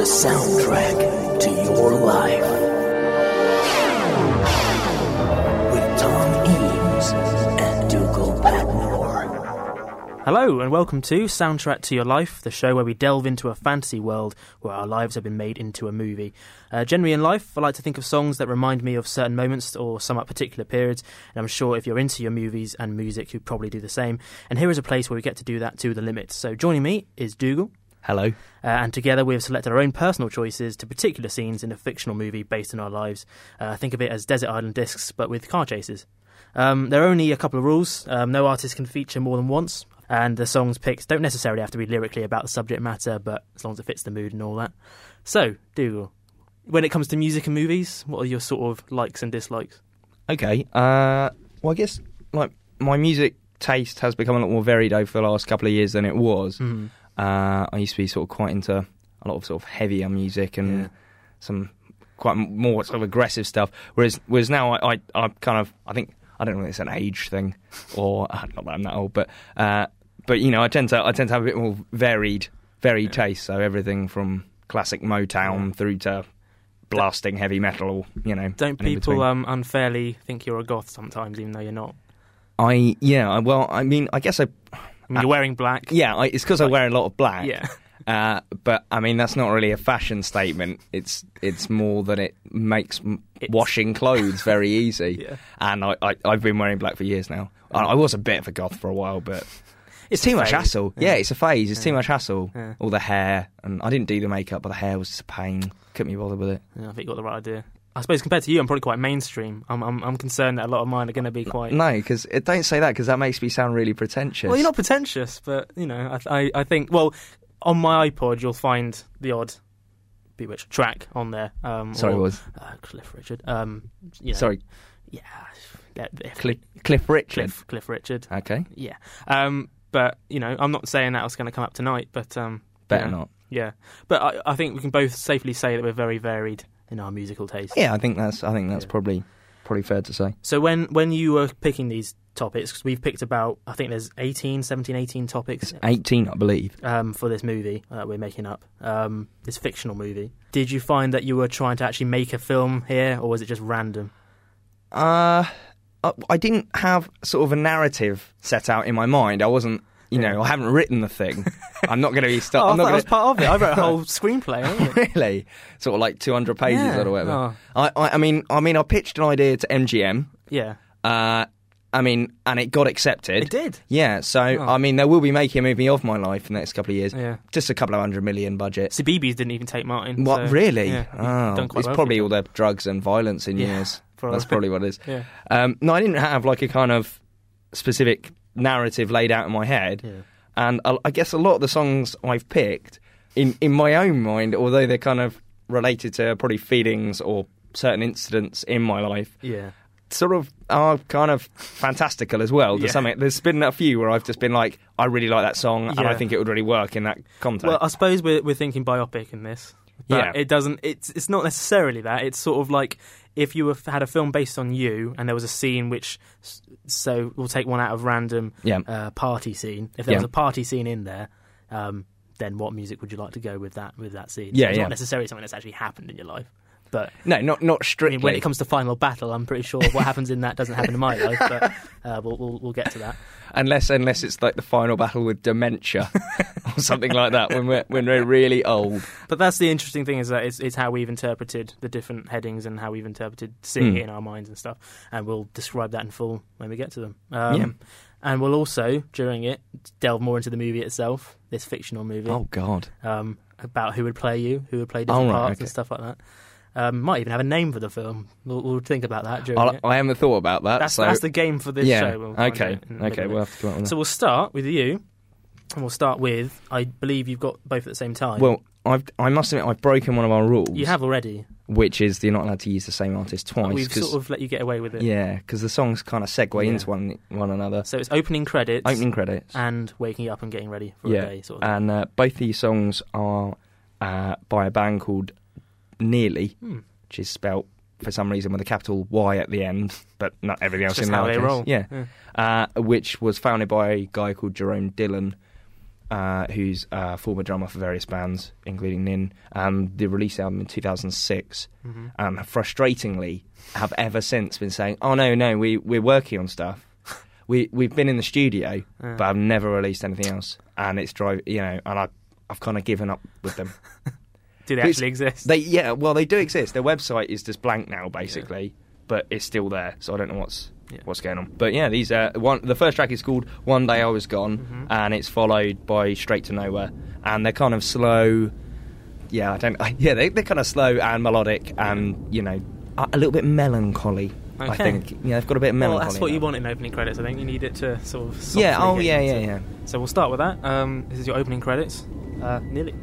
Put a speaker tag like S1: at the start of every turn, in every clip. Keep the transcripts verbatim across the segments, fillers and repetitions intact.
S1: the soundtrack to your life. With Tom Eames and Dougal Patmore.
S2: Hello and welcome to Soundtrack to Your Life, the show where we delve into a fantasy world where our lives have been made into a movie. Uh, generally in life, I like to think of songs that remind me of certain moments or sum up particular periods, and I'm sure if you're into your movies and music, you probably do the same. And here is a place where we get to do that to the limit. So joining me is Dougal.
S3: Hello.
S2: Uh, and together we have selected our own personal choices to particular scenes in a fictional movie based on our lives. Uh, think of it as Desert Island Discs, but with car chases. Um, there are only a couple of rules. Um, no artist can feature more than once, and the songs picked don't necessarily have to be lyrically about the subject matter, but as long as it fits the mood and all that. So, Dougal, when it comes to music and movies, what are your sort of likes and dislikes?
S3: Okay. Uh, well, I guess like my music taste has become a lot more varied over the last couple of years than it was.
S2: Mm.
S3: Uh, I used to be sort of quite into a lot of sort of heavier music and
S2: Yeah.
S3: some quite more sort of aggressive stuff. Whereas, whereas now I, I, I kind of I think I don't know if it's an age thing or not that I'm that old, but uh, but you know I tend to I tend to have a bit more varied varied
S2: Yeah.
S3: taste. So everything from classic Motown
S2: Yeah.
S3: through to blasting heavy metal. Or, you know,
S2: Don't
S3: and in between.
S2: people um, unfairly think you're a goth sometimes, even though you're not?
S3: I yeah. I- Well, I mean, I guess I.
S2: I mean, you're wearing black.
S3: Yeah, I, it's because I
S2: Like-
S3: wear a lot of black.
S2: Yeah.
S3: Uh, but I mean, that's not really a fashion statement. It's it's more that it makes m-
S2: It's-
S3: washing clothes very easy.
S2: Yeah.
S3: And I, I I've been wearing black for years now. I, I was a bit of a goth for a while, but it's,
S2: a
S3: too much
S2: phase.
S3: hassle. Yeah. it's a phase. It's too
S2: Yeah.
S3: much hassle.
S2: Yeah.
S3: All the hair, and I didn't do the makeup, but the hair was just a pain. Couldn't be bothered with it.
S2: Yeah, I think you got the right idea. I suppose compared to you, I'm probably quite mainstream. I'm I'm, I'm concerned that a lot of mine are going to be quite.
S3: No, because don't say that because that makes me sound really pretentious.
S2: Well, you're not pretentious, but you know, I, I I think well, on my iPod you'll find the odd Bewitched track on there. Um,
S3: Sorry,
S2: or,
S3: was
S2: uh, Cliff Richard. Um, you know,
S3: sorry,
S2: yeah, yeah, yeah,
S3: Cliff, Cliff Richard.
S2: Cliff Cliff Richard.
S3: Okay,
S2: Yeah, um, but you know, I'm not saying that was going to come up tonight, but um,
S3: better
S2: you know,
S3: not.
S2: Yeah, but I, I think we can both safely say that we're very varied in our musical taste.
S3: Yeah, I think that's I think that's
S2: Yeah.
S3: probably probably fair to say.
S2: So when, when you were picking these topics, because we've picked about, I think there's eighteen, seventeen, eighteen topics
S3: eighteen, I believe.
S2: um, for this movie that we're making up, um, this fictional movie. Did you find that you were trying to actually make a film here, or was it just random?
S3: Uh, I, I didn't have sort of a narrative set out in my mind. I wasn't, you
S2: Yeah.
S3: know, I haven't written the thing. I'm not going to be stuck.
S2: Oh, I
S3: I'm not
S2: thought that was
S3: gonna...
S2: part of it. I wrote a whole screenplay. Wasn't it?
S3: really sort of like two hundred pages
S2: Yeah.
S3: or whatever.
S2: Oh.
S3: I, I, I mean, I mean, I pitched an idea to M G M.
S2: Yeah,
S3: Uh, I mean, and it got accepted.
S2: it did.
S3: Yeah, so
S2: Oh.
S3: I mean, they will be making a movie of my life in the next couple of years.
S2: Yeah.
S3: Just a couple of hundred million budget.
S2: Sabibis didn't even take mine.
S3: What,
S2: so,
S3: really?
S2: Yeah, you've
S3: Oh,
S2: done quite
S3: it's
S2: well
S3: probably
S2: for
S3: all the drugs and violence in
S2: Yeah,
S3: years.
S2: probably.
S3: That's probably what it is.
S2: Yeah.
S3: Um, no, I didn't have like a kind of specific narrative laid out in my head.
S2: Yeah.
S3: And I I guess a lot of the songs I've picked, in, in my own mind, although they're kind of related to probably feelings or certain incidents in my life,
S2: Yeah.
S3: sort of are kind of fantastical as well. To
S2: Yeah.
S3: some extent. There's been a few where I've just been like, I really like that song, and I
S2: Yeah.
S3: think it would really work in that context.
S2: Well, I suppose we're we're thinking biopic in this. But
S3: Yeah.
S2: it doesn't. It's it's not necessarily that. It's sort of like if you were, had a film based on you, and there was a scene which, so we'll take one out of random
S3: Yeah.
S2: uh, party scene. If there
S3: Yeah.
S2: was a party scene in there, um, then what music would you like to go with that with that scene?
S3: Yeah,
S2: it's
S3: yeah.
S2: not necessarily something that's actually happened in your life, but.
S3: no, not not
S2: I
S3: strictly.
S2: mean, when it comes to Final Battle, I'm pretty sure what happens in that doesn't happen in my life, but uh, we'll, we'll we'll get to that.
S3: unless unless it's like the final battle with dementia or something like that when we're when we're really old.
S2: But that's the interesting thing, is that it's, it's how we've interpreted the different headings and how we've interpreted seeing
S3: Mm.
S2: it in our minds and stuff. And we'll describe that in full when we get to them. Um,
S3: Yeah.
S2: And we'll also, during it, delve more into the movie itself, this fictional movie,
S3: Oh God.
S2: um, about who would play you, who would play different
S3: Oh, right,
S2: parts
S3: okay.
S2: and stuff like that. Um, might even have a name for the film. We'll, we'll think about that during
S3: I'll,
S2: it.
S3: I haven't thought about that.
S2: That's,
S3: so
S2: that's the game for this
S3: yeah.
S2: show. We'll find
S3: okay.
S2: out in the
S3: Okay.
S2: middle of
S3: We'll
S2: it.
S3: have to come up with that.
S2: So we'll start with you, and we'll start with, I believe you've got both at the same time.
S3: Well, I've, I must admit, I've broken one of our rules.
S2: You have already.
S3: Which is you're not allowed to use the same artist twice.
S2: We've
S3: 'cause-
S2: sort of let you get away with it.
S3: yeah, because the songs kind of segue
S2: Yeah.
S3: into one one another.
S2: So it's opening credits
S3: Opening credits.
S2: and waking up and getting ready for
S3: yeah,
S2: a day, sort of.
S3: and uh, both these songs are uh, by a band called Nearly,
S2: Hmm.
S3: which is spelt for some reason with a capital Y at the end, but not everything else
S2: Just
S3: in
S2: how they
S3: lowercase.
S2: roll.
S3: Yeah, Uh, which was founded by a guy called Jerome Dillon. uh, who's a former drummer for various bands, including Nin, and they released the album in two thousand six,
S2: Mm-hmm.
S3: and frustratingly have ever since been saying, oh, no, no, we, we're working on stuff. we, we've been in the studio,
S2: Yeah.
S3: but I've never released anything else. And it's drive, you know, and I, I've kind of given up with them.
S2: Do they
S3: Which-
S2: actually exist?
S3: They Yeah, well, they do exist. Their website is just blank now, basically, but it's still there, so I don't know what's
S2: Yeah.
S3: what's going on. But yeah, these uh, one the first track is called One Day I Was Gone,
S2: Mhm.
S3: and it's followed by Straight to Nowhere, and they're kind of slow. Yeah, I don't. I, yeah, they, they're kind of slow and melodic, and you know, a, a little bit melancholy. I
S2: Okay.
S3: think yeah, they've got a bit of
S2: Well,
S3: melancholy.
S2: that's what
S3: in
S2: you
S3: it.
S2: want in opening credits. I think you need it to sort of. softly
S3: Yeah. Oh
S2: get
S3: yeah,
S2: you
S3: yeah,
S2: into-
S3: yeah.
S2: So we'll start with that. Um, this is your opening credits. Uh, nearly.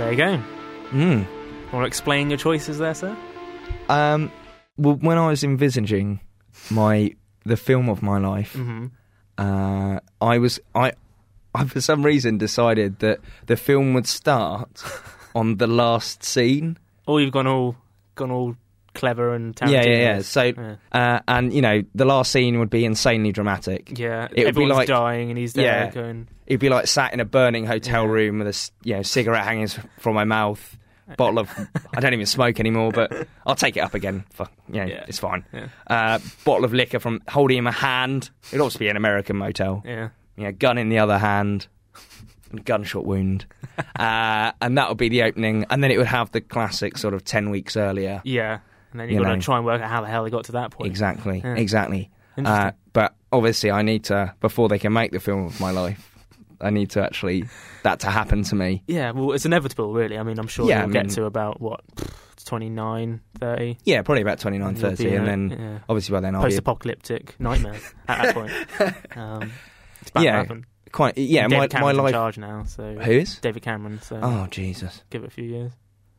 S2: There you go.
S3: Mm.
S2: Want to explain your choices there, sir?
S3: Um, well, when I was envisaging my the film of my life,
S2: Mm-hmm.
S3: uh, I was I, I for some reason decided that the film would start on the last scene.
S2: Or you've gone all gone all clever and Tarantino.
S3: Yeah, yeah, yeah. So,
S2: yeah.
S3: Uh, and you know, the last scene would be insanely dramatic.
S2: Yeah,
S3: It would be
S2: everyone's
S3: like-
S2: dying and he's there
S3: Yeah.
S2: going...
S3: It'd be like sat in a burning hotel
S2: Yeah.
S3: room with a s- you know cigarette hanging from my mouth, bottle of I don't even smoke anymore, but I'll take it up again. For you know,
S2: Yeah.
S3: it's fine.
S2: Yeah.
S3: Uh, bottle of liquor from holding in my hand. It'd also be an American motel.
S2: Yeah.
S3: You know, gun in the other hand, gunshot wound, uh, and that would be the opening. And then it would have the classic sort of ten weeks earlier.
S2: Yeah. And then
S3: You
S2: you've got
S3: know.
S2: to try and work out how the hell they got to that point.
S3: Exactly,
S2: Yeah.
S3: exactly.
S2: Interesting.
S3: Uh, but obviously, I need to before they can make the film of my life. I need to actually that to happen to me.
S2: Yeah, well, it's inevitable, really. I mean, I'm sure
S3: Yeah,
S2: you'll
S3: I
S2: get
S3: mean-
S2: to about, what, twenty-nine, thirty?
S3: Yeah, probably about twenty-nine,
S2: And you'll
S3: thirty,
S2: be
S3: and
S2: in a-
S3: then
S2: yeah.
S3: obviously by then I'll be
S2: Post-apocalyptic nightmare at that point. Um, it's about
S3: Yeah.
S2: to happen.
S3: quite. Yeah,
S2: And
S3: my
S2: David
S3: my
S2: Cameron's in
S3: life.
S2: charge now, so...
S3: Who is?
S2: David Cameron, so
S3: Oh Jesus!
S2: give it a few years.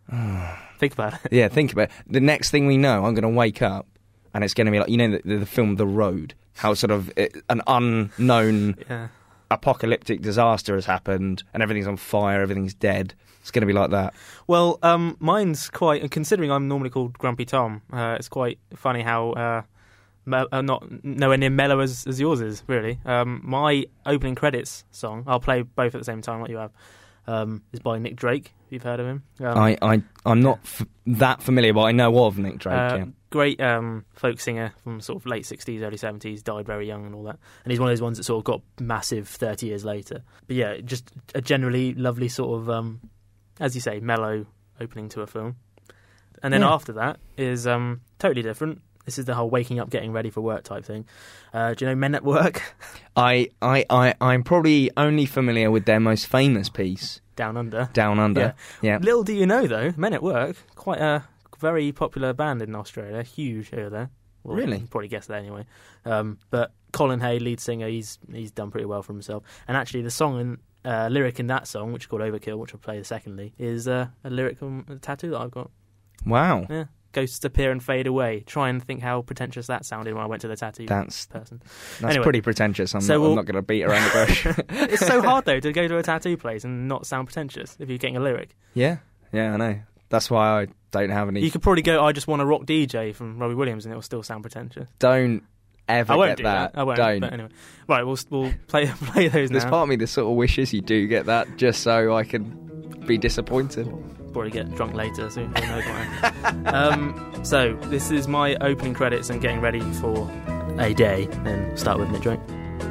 S2: Think about it.
S3: Yeah, think about it. The next thing we know, I'm going to wake up, and it's going to be like you know the, the film The Road. How sort of it, an unknown
S2: Yeah.
S3: apocalyptic disaster has happened, and everything's on fire, everything's dead. It's going to be like that.
S2: Well, um, mine's quite... And considering I'm normally called Grumpy Tom, uh, it's quite funny how... Uh, me- uh, not nowhere near mellow as, as yours is, really. Um, my opening credits song, I'll play both at the same time like you have, um, is by Nick Drake, if you've heard of him. Um,
S3: I, I, I'm not f- that familiar, but I know of Nick Drake.
S2: Uh,
S3: yeah.
S2: Great um, folk singer from sort of late sixties, early seventies, died very young and all that. And he's one of those ones that sort of got massive thirty years later. But yeah, just a generally lovely sort of, um, as you say, mellow opening to a film. And then
S3: Yeah.
S2: after that is um, totally different. This is the whole waking up, getting ready for work type thing. Uh, do you know Men at Work?
S3: I, I, I, I'm probably only familiar with their most famous piece,
S2: Down Under.
S3: Down Under. Yeah.
S2: Little do you know, though, Men at Work, quite a very popular band in Australia, huge over there. Well,
S3: Really?
S2: you can probably guess that anyway. Um, but Colin Hay, lead singer, he's he's done pretty well for himself. And actually, the song and uh, lyric in that song, which is called Overkill, which I'll play secondly, is uh, a lyric from a tattoo that I've got.
S3: Wow.
S2: Yeah, ghosts appear and fade away. Try and think how pretentious that sounded when I went to the tattoo
S3: That's
S2: person.
S3: that's
S2: Anyway.
S3: pretty pretentious. I'm
S2: So
S3: not,
S2: we'll-
S3: I'm not going to beat around the bush.
S2: It's so hard though to go to a tattoo place and not sound pretentious if you're getting a lyric.
S3: Yeah, yeah, I know. That's why I don't have any.
S2: You could probably go, I just want a rock D J from Robbie Williams, and it will still sound pretentious.
S3: Don't ever
S2: I won't
S3: get
S2: do
S3: that.
S2: that. I won't.
S3: Don't.
S2: But anyway, right, we'll we'll play play those
S3: There's
S2: now.
S3: part of me that sort of wishes you do get that, just so I can be disappointed.
S2: Probably get drunk later, so who knows what. um, so this is my opening credits and getting ready for a day. And start with Nick Drake.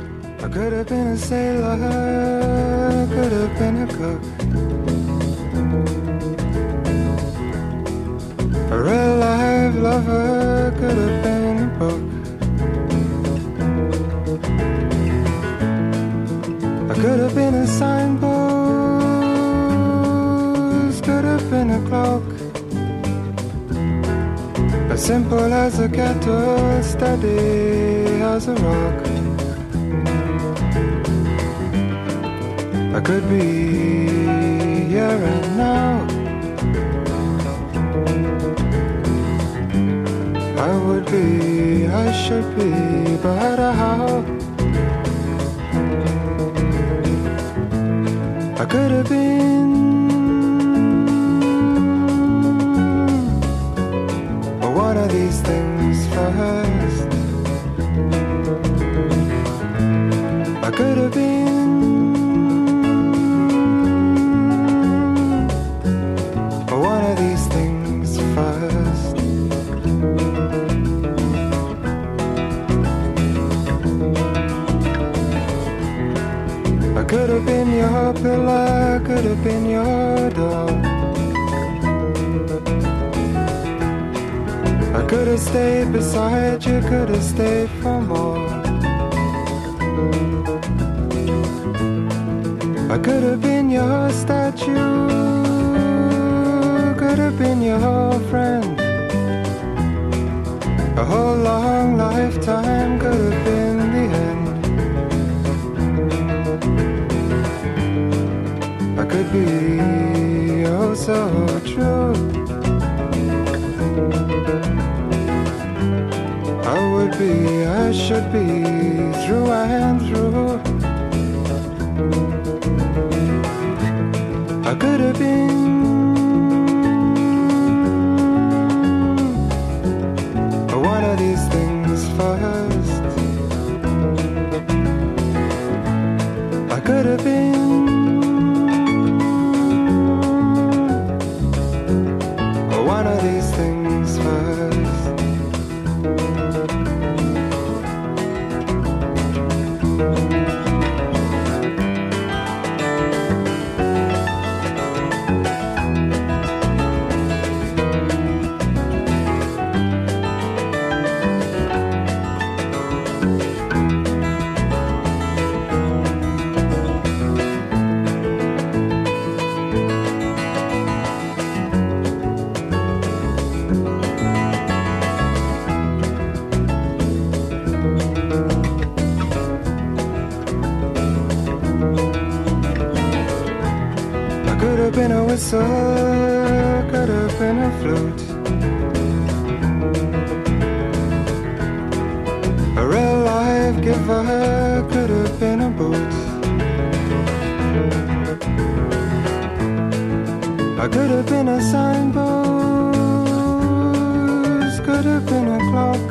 S4: I could have been a sailor, could have been a cook, a real life lover, could have been a book. I could have been a signpost, could have been a clock, as simple as a kettle, steady as a rock. I could be here and now. I would be, I should be, but how? I could have been, but one of these things first. I could have been, but one of these things first. I could have been your pillar, could have been your door. I could have stayed beside you, could have stayed for more. I could have been your statue, could have been your friend. A whole long lifetime could have been the end. I could be your was so true. I would be, I should be, through and through. I could have been one of these things first. I could have been one of these things first. Been a whistle, could have been a flute, a real life giver, could have been a boot. I could have been a signpost, could have been a clock,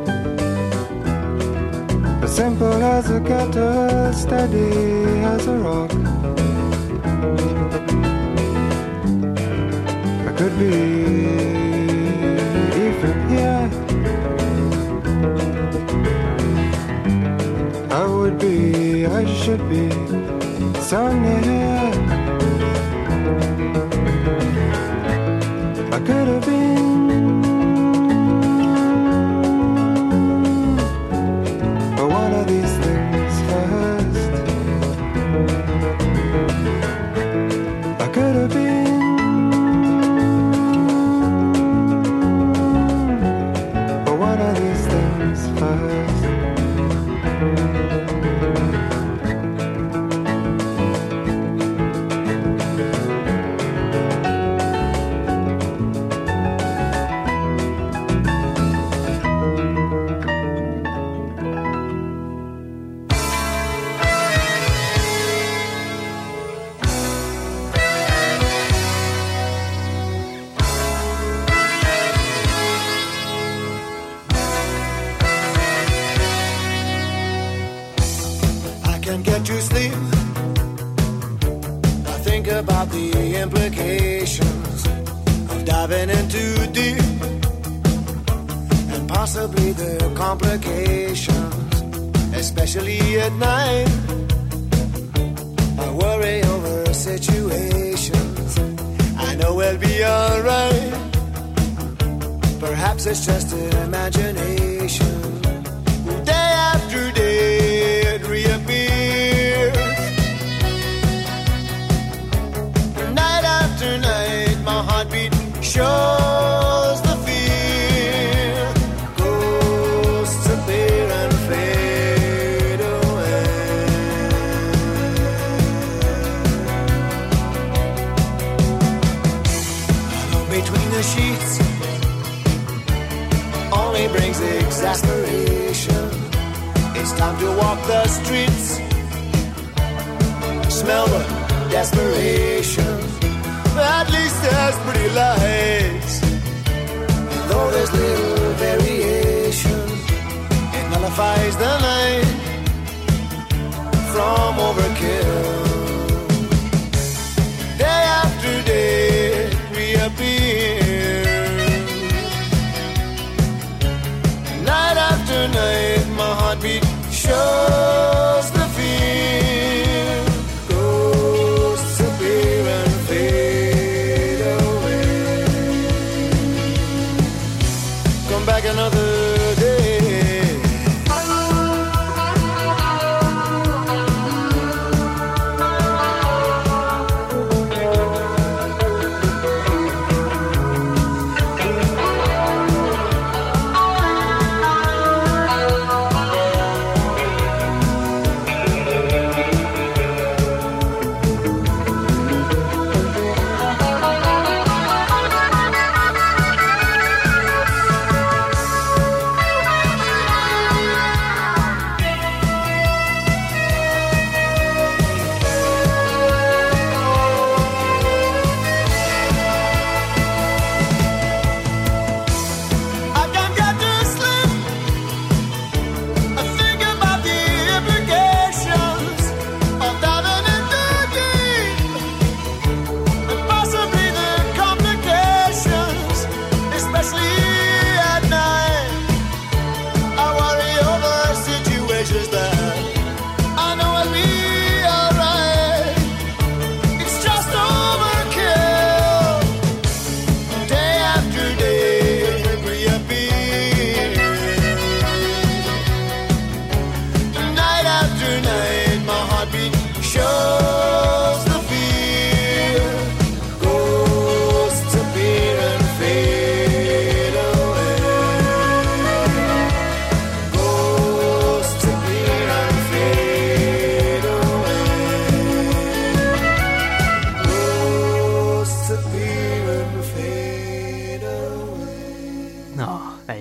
S4: as simple as a gutter, steady as a rock. Could be even here. I would be, I should be so near. I could have been one of these things first. I could have been get to sleep. I think about the implications of diving in too deep, and possibly the complications, especially at night. I worry over situations I know we'll be alright. Perhaps it's just imagination. Day after day it reappears. Night after night my heartbeat shows the fear. Ghosts appear and fade away. Alone between the sheets only brings exasperation. It's time to walk the streets, smell the desperation. At least there's pretty lights, though there's little variation. It nullifies the night from overkill. Day after day it reappears. Night after night my heartbeat shows the fear. Ghosts appear and fade away.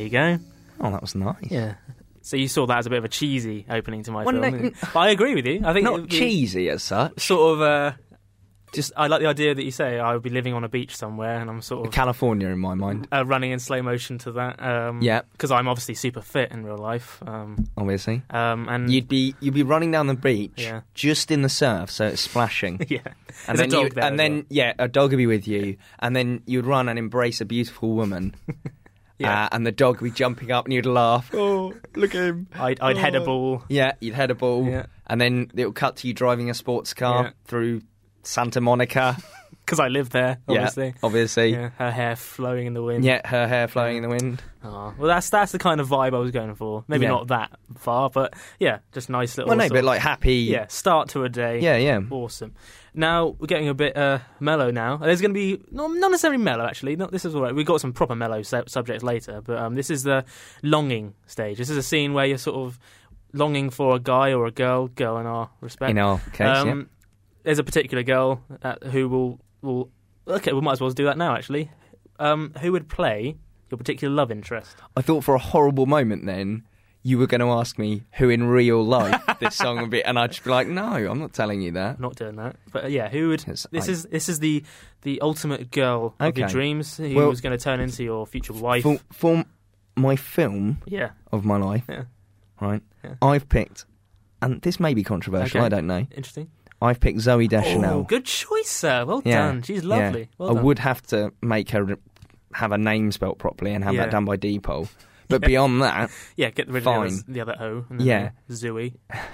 S2: you go.
S3: Oh, that was nice.
S2: Yeah. So you saw that as a bit of a cheesy opening to my
S3: Well,
S2: film.
S3: no,
S2: didn't you? But I agree with you. I think it
S3: Not
S2: would be
S3: cheesy as such.
S2: Sort of. Uh, just I like the idea that you say I would be living on a beach somewhere, and I'm sort of
S3: California in my mind.
S2: uh, running in slow motion to that. Um,
S3: Yeah.
S2: Because I'm obviously super fit in real life. Um,
S3: Obviously.
S2: um, and
S3: You'd be you'd be running down the beach
S2: Yeah.
S3: just in the surf, so it's splashing.
S2: yeah.
S3: And
S2: There's
S3: then
S2: a dog
S3: you,
S2: there
S3: and
S2: as
S3: then
S2: well.
S3: yeah, a dog would be with you, and then you'd run and embrace a beautiful woman.
S2: Yeah.
S3: Uh, and the dog would be jumping up, and you'd laugh. Oh, look at him!
S2: I'd, I'd head a ball.
S3: Yeah, you'd head a ball,
S2: Yeah.
S3: and then it would cut to you driving a sports car
S2: Yeah.
S3: through Santa Monica.
S2: Because I live there, obviously.
S3: Yeah, obviously.
S2: Yeah, her hair flowing in the wind.
S3: Yeah, her hair flowing in the wind.
S2: Oh, well, that's that's the kind of vibe I was going for. Maybe
S3: Yeah.
S2: not that far, but yeah, just nice little.
S3: Well, no,
S2: sort
S3: but
S2: of-
S3: like happy.
S2: yeah, start to a day.
S3: yeah, yeah.
S2: Awesome. Now we're getting a bit uh, mellow. Now there's going to be not, not necessarily mellow. Actually, not this is all right. We've got some proper mellow su- subjects later, but um, this is the longing stage. This is a scene where you're sort of longing for a guy or a girl. Girl in our respect.
S3: In our case,
S2: um, There's a particular girl uh, who will will. Okay, we might as well do that now. Actually, um, who would play your particular love interest?
S3: yeah. I thought for a horrible moment then you were going to ask me who in real life this song would be, and I'd just be like, no, I'm not telling you that.
S2: I'm not doing that. But uh, yeah, who would?
S3: Yes,
S2: This
S3: I-
S2: is this is the the ultimate girl of your
S3: Okay.
S2: dreams. Who
S3: Well-
S2: was going to turn into your future wife?
S3: For, for my film
S2: Yeah,
S3: of my life,
S2: yeah,
S3: right,
S2: Yeah.
S3: I've picked, and this may be controversial,
S2: Okay.
S3: I don't know,
S2: interesting.
S3: I've picked Zooey Deschanel.
S2: Oh, good choice, sir. Well
S3: Yeah,
S2: done. She's lovely.
S3: yeah.
S2: Well
S3: I
S2: done.
S3: would have to make her have a name spelt properly and have
S2: Yeah.
S3: that done by Depot. But
S2: Yeah.
S3: beyond that,
S2: Yeah, get rid of
S3: Fine.
S2: the other, the other O. And then
S3: Yeah.
S2: the Zooey.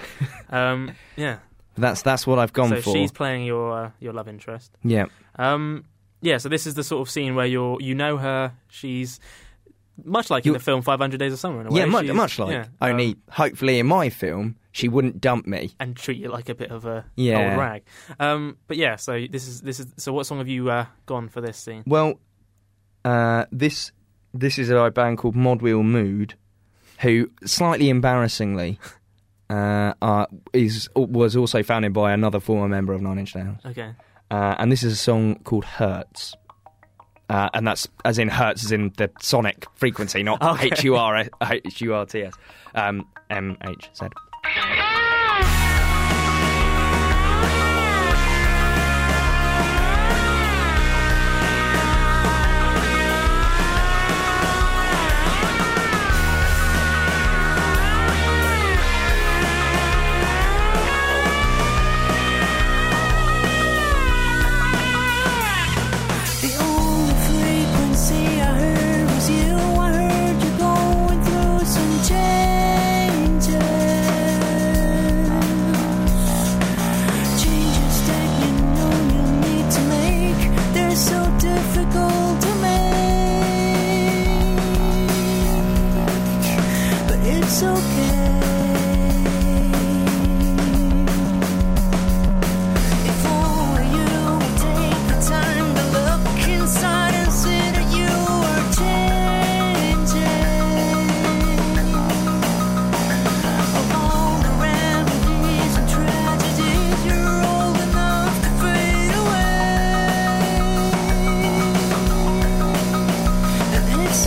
S2: um, yeah.
S3: that's that's what I've gone
S2: So
S3: for.
S2: she's playing your uh, your love interest.
S3: Yeah.
S2: Um, yeah. So this is the sort of scene where you're you know her. She's much like in
S3: You-
S2: the film five hundred Days of Summer. In a way.
S3: Yeah, much,
S2: She's-
S3: much like.
S2: yeah, um,
S3: Only, hopefully, in my film, she wouldn't dump me.
S2: and treat you like a bit of a
S3: Yeah.
S2: old rag. Um, but yeah, so this is this is so. What song have you uh, gone for this scene?
S3: Well, uh, this this is a band called Modwheel Mood, who slightly embarrassingly uh, are, is was also founded by another former member of Nine Inch Nails,
S2: Okay.
S3: uh, and this is a song called Hertz. Uh, and that's as in hertz, as in the sonic frequency, not
S2: Okay.
S3: H U R H U R T S. Um, M H Z.
S5: The only frequency I heard was you. I heard you going through some changes. Changes that you know you need to make. They're so difficult to make. But it's okay. If only you would take the time to look inside and see that you are changing. Of all the remedies and tragedies, you're old enough to fade away. And it's a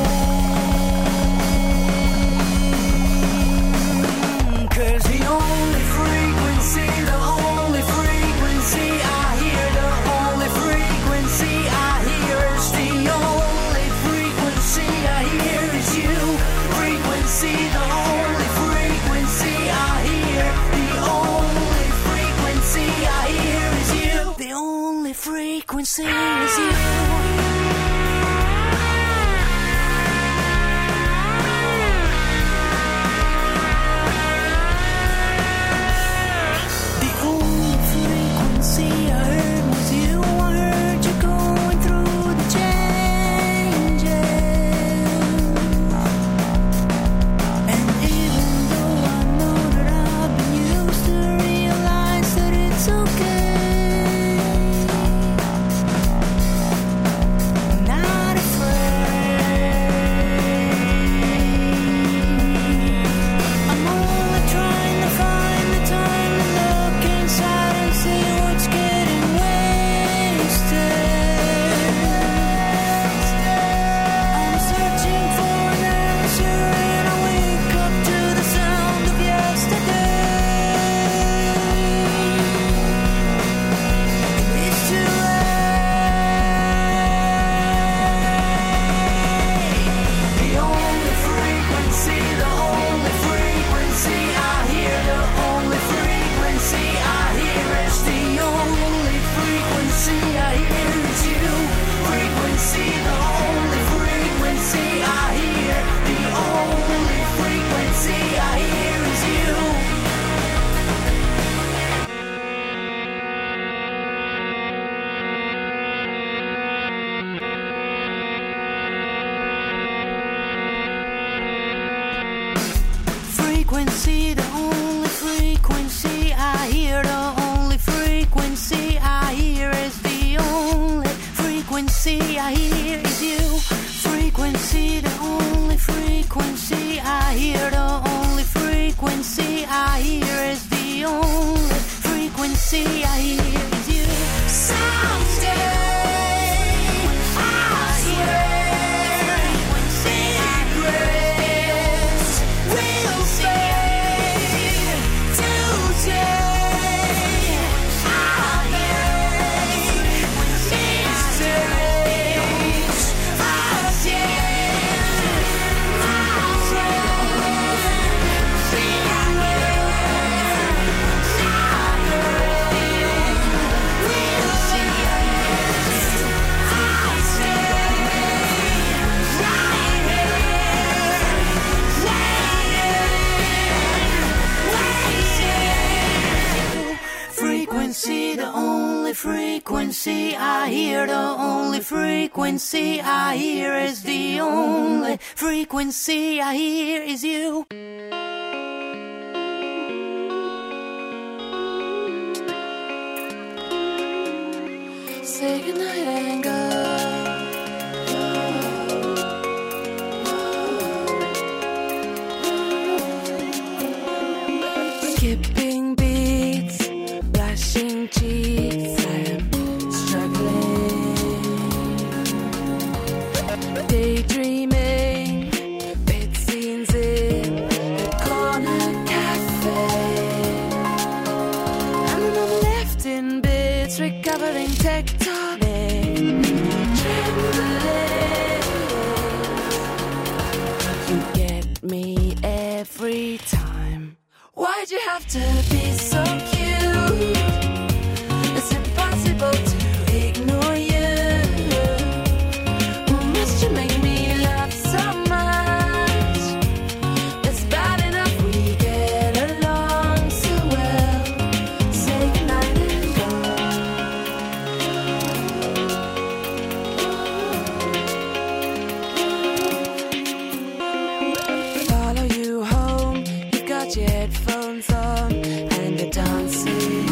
S5: shame, 'cause the only frequency, the only frequency I hear, the only frequency I hear is the only frequency I hear is you. Frequency, the only frequency I hear, the only frequency I hear is you. The only frequency is you. The only frequency I heard was you. I heard you going through the changes. And even though I know that I've been used to realize that it's okay. frequency, the only frequency I hear, the only frequency I hear is the only frequency I hear is you. Frequency, the only frequency I hear, the only frequency I hear is the only frequency I hear is you. Someday I hear secrets will fade. Today I hear mysteries. I Frequency, the only frequency I hear, the only frequency I hear is the only frequency I hear is you. Say goodnight and go. Skipping beats, blushing cheeks, I'm struggling. Daydreaming, bed scenes in the corner cafe. And I'm left in bits, recovering tectonic trembling. You get me every time. Why'd you have to be so cute? It's impossible to ignore you. Must you make me laugh so much? It's bad enough we get along so well. Say goodnight and go. Follow you home, you've got your headphones on and you're dancing.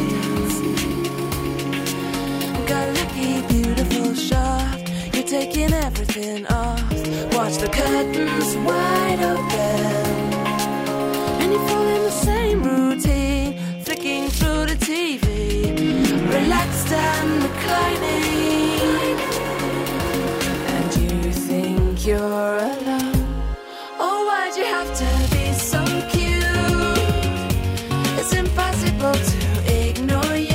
S5: Got a lucky, beautiful shaft, you're taking everything off. Watch the curtains wide open, and you fall in the same routine, flicking through the T V, relaxed and reclining. And you think you're alone. Oh, why'd you have to be so cute? It's impossible to ignore you.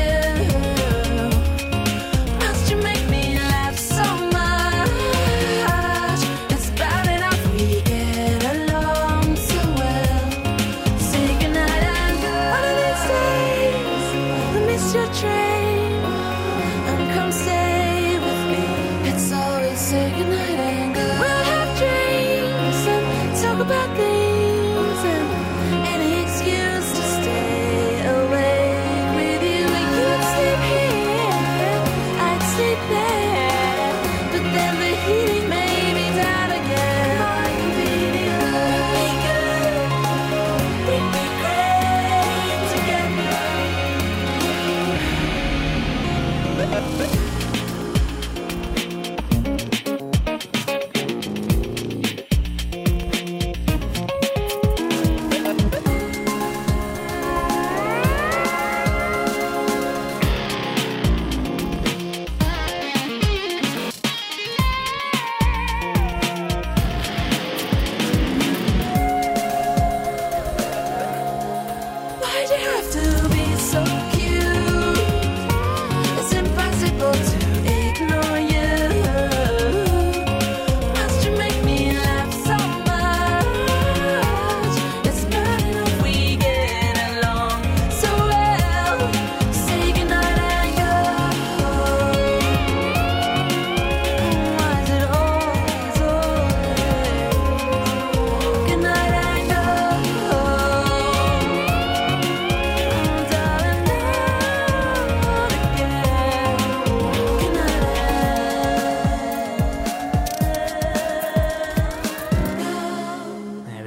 S5: Must you make me laugh so much? It's bad enough we get along so well. Say goodnight and go. One of these days we'll miss your train and come stay with me. It's always say goodnight and go. We'll have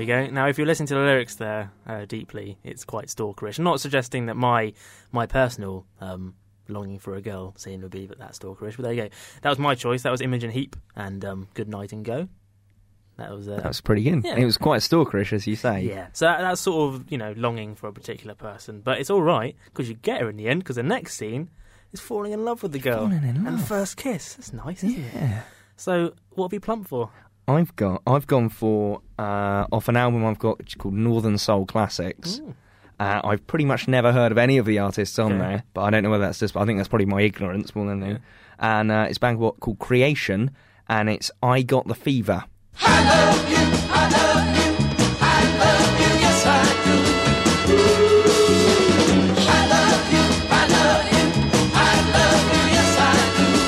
S2: we go. Now, if you're listening to the lyrics there uh, deeply, it's quite stalkerish. I'm not suggesting that my my personal um, longing for a girl scene would be that stalkerish, but there you go. That was my choice. That was Imogen Heap and um, Good Night and Go. That was uh,
S3: That was pretty good.
S2: Yeah.
S3: It was quite stalkerish, as you say.
S2: Yeah, so that, that's sort of, you know, longing for a particular person. But it's all right, because you get her in the end, because the next scene is falling in love with the girl.
S3: Falling in
S2: And
S3: love.
S2: the first kiss. That's nice, isn't it?
S3: Yeah.
S2: So, what have you plumped for?
S3: I've got. I've gone for uh, off an album I've got which is called Northern Soul Classics.
S2: Ooh.
S3: Uh, I've pretty much never heard of any of the artists on
S2: Okay.
S3: there, but I don't know whether that's just. I think that's probably my ignorance more than anything. And uh, it's a band called called Creation, and it's I Got the Fever.
S5: I love you, I love you, I love you, yes I do. I love you, I love you, I love you, yes I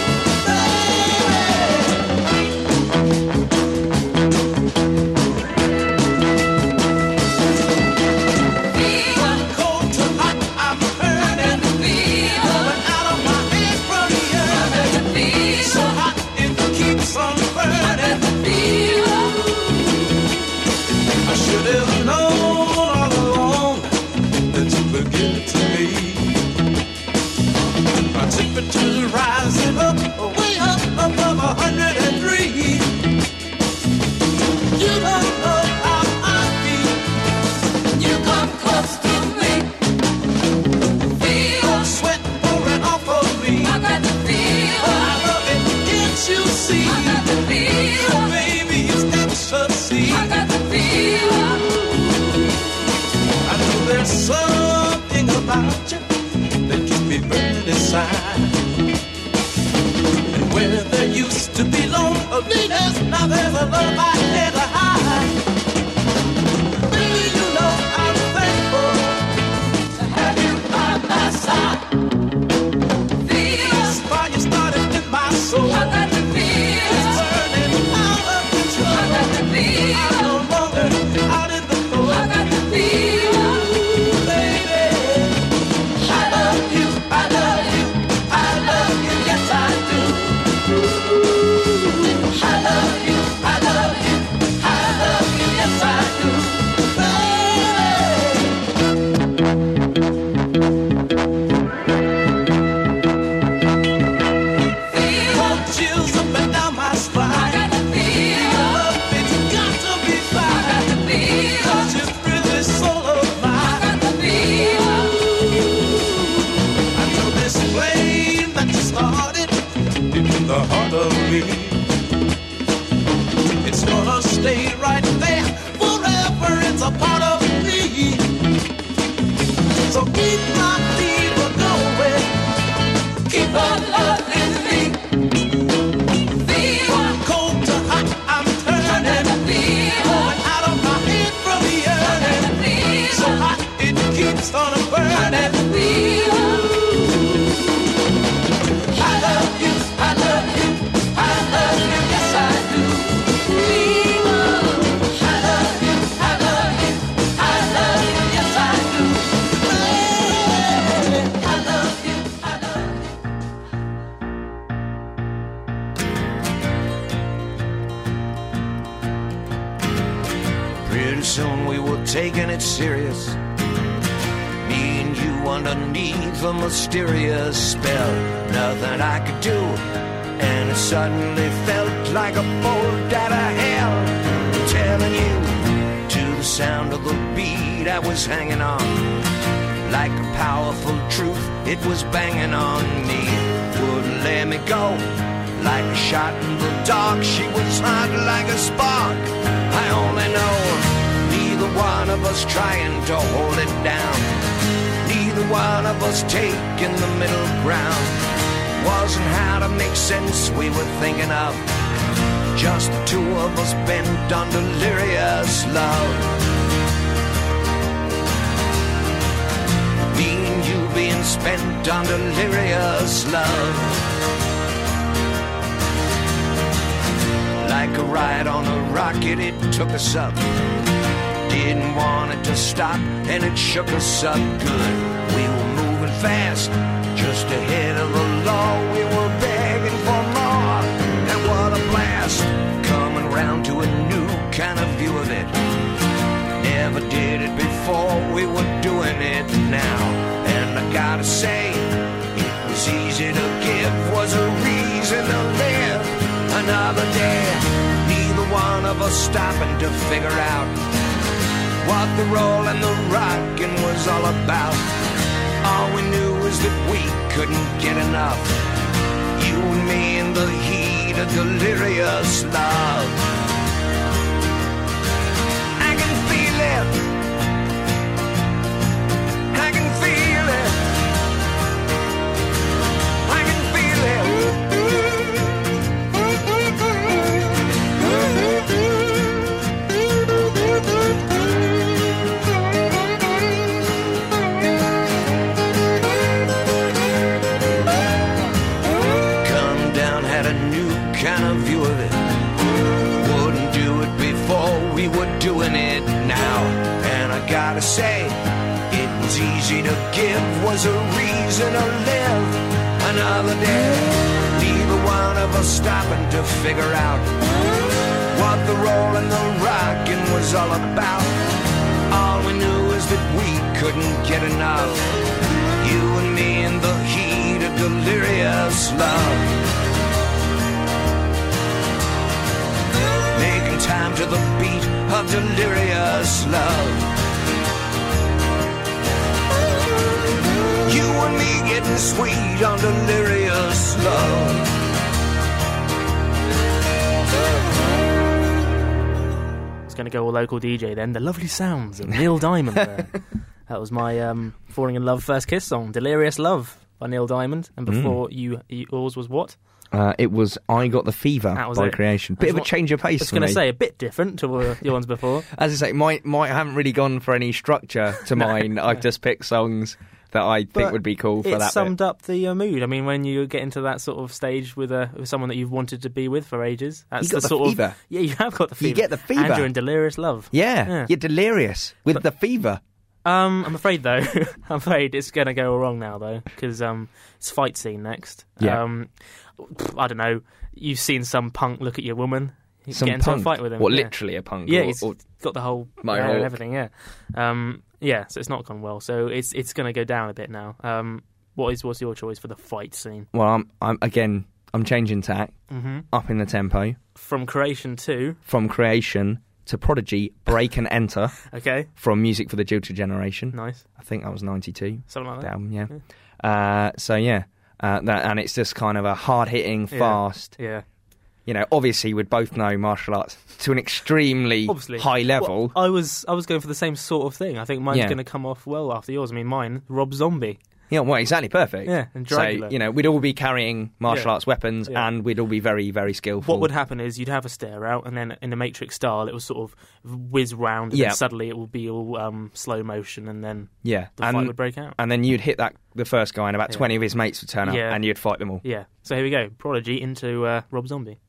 S5: do. Fever, cold to hot, I'm burning. Fever, coming out of my head from the earth. Fever, so hot it keeps on burning. Fever. I should have known all along that you would give it to me. My temperature's rising up, way up above a hundred and three. You don't know how I feel. You come close to me. Feel sweat pouring off of me. I got the feel. I love it, can't you see? I got the feel. Oh, baby, it's ecstasy. I got the feel. I know there's something about you that keeps me burning inside. And where there used to be loneliness, now there's a love I can't hide. Baby, you know I'm thankful to have you by my side. This fire started in my soul. I got the feel. It's burning out of control. I got the feel. I'm no longer out in the cold. I got the feel. Baby, I love you, I love you, I love you, yes I do. I love you, I love you, I love you, yes I do. Baby, cold chills up and down my spine. I got the feel. Love, it's got to be fine. I got the feel. 'Cause you're really soul of mine. I got the feel. I know this flame that you started deep in the heart of me. It's gonna stay right there forever. It's a part of me. So keep my fever going. Keep on loving me. Fever, cold to hot, I'm turning. Going out of my head from the earth. So hot it keeps on burning. I love you, I love you, I love you, yes I do. Fever, I love you, I love you, I love you, yes I do. I love you, I love you. Pretty soon we were taking it serious. Me and you underneath a mysterious spell. Nothing I could do, and it suddenly felt like a bolt out of hell. Telling you to the sound of the beat I was hanging on. Like a powerful truth, it was banging on me. Wouldn't let me go. Like a shot in the dark, she was hot like a spark. I only know neither one of us trying to hold it down. Neither one of us taking the middle ground. Wasn't how to make sense we were thinking of. Just the two of us bent on delirious love. Me and you being spent on delirious love. Like a ride on a rocket, it took us up. Didn't want it to stop, and it shook us up good. We were moving fast, just ahead of the law. We were begging for more, and what a blast. Coming round to a new kind of view of it.
S6: reason to live another day. Neither one of us stopping to figure out what the roll and the rockin' was all about. All we knew was that we couldn't get enough. You and me in the heat of delirious love. I can feel it. I can feel it. I can feel it. Kind of view of it. Wouldn't do it before, we were doing it now. And I gotta say, it was easy to give, was a reason to live another day. Neither one of us stopping to figure out what the roll and the rockin' was all about. All we knew is that we couldn't get enough. You and me in the heat of delirious love. Making time to the beat of delirious love. You and me getting sweet on delirious love.
S2: It's going to go all local D J then. The lovely sounds of Neil Diamond there. That was my um, falling in love first kiss song, Delirious Love by Neil Diamond. And before mm. you, yours was what?
S3: Uh, it was I Got the Fever by
S2: it.
S3: Creation. Bit of a change of pace.
S2: I was going to say, a bit different to uh, your ones before.
S3: As I say, my, my, I haven't really gone for any structure to
S2: no.
S3: mine. I've just picked songs that I think
S2: but
S3: would be cool for
S2: it
S3: that
S2: It summed
S3: bit.
S2: up the uh, mood. I mean, when you get into that sort of stage with, uh, with someone that you've wanted to be with for ages. That's
S3: you got
S2: the,
S3: the
S2: sort
S3: fever.
S2: Of, yeah, you have got the fever.
S3: You get the fever.
S2: And you're in delirious love.
S3: Yeah,
S2: yeah.
S3: You're delirious with
S2: but,
S3: the fever.
S2: Um, I'm afraid, though, I'm afraid it's going to go wrong now, though, because um, it's fight scene next.
S3: Yeah.
S2: Um, I don't know, you've seen some punk look at your woman,
S3: some
S2: get into
S3: punk?
S2: a fight with him.
S3: What,
S2: yeah.
S3: literally a punk?
S2: Yeah,
S3: or,
S2: he's
S3: or
S2: got the whole
S3: my
S2: hair
S3: whole...
S2: and everything, yeah. Um, yeah, so it's not gone well. So it's it's going to go down a bit now. Um, what is what's your choice for the fight scene?
S3: Well, I'm, I'm again, I'm changing tack,
S2: mm-hmm.
S3: up in the tempo.
S2: From Creation to...
S3: From Creation to Prodigy, Break and Enter.
S2: Okay.
S3: From Music for the Jilted Generation.
S2: Nice.
S3: I think that was ninety-two.
S2: Something like that.
S3: Album, yeah. yeah. Uh, so, yeah. Uh, that, and it's just kind of a hard-hitting,
S2: yeah.
S3: fast...
S2: Yeah.
S3: You know, obviously we'd both know martial arts to an extremely
S2: obviously.
S3: high level.
S2: Well, I was I was going for the same sort of thing. I think mine's
S3: yeah.
S2: going to come off well after yours. I mean, mine, Rob Zombie.
S3: Yeah, well, exactly, perfect.
S2: Yeah, and Dracula.
S3: So, you know, we'd all be carrying martial
S2: yeah.
S3: arts weapons
S2: yeah.
S3: and we'd all be very, very skillful.
S2: What would happen is you'd have a stare out and then in the Matrix style it will sort of whiz round and
S3: yeah.
S2: then suddenly it will be all um, slow motion and then
S3: yeah.
S2: the
S3: and,
S2: fight would break out.
S3: And then you'd hit that the first guy and about
S2: yeah.
S3: twenty of his mates would turn up
S2: yeah.
S3: and you'd fight them all.
S2: Yeah. So here we go. Prodigy into uh, Rob Zombie.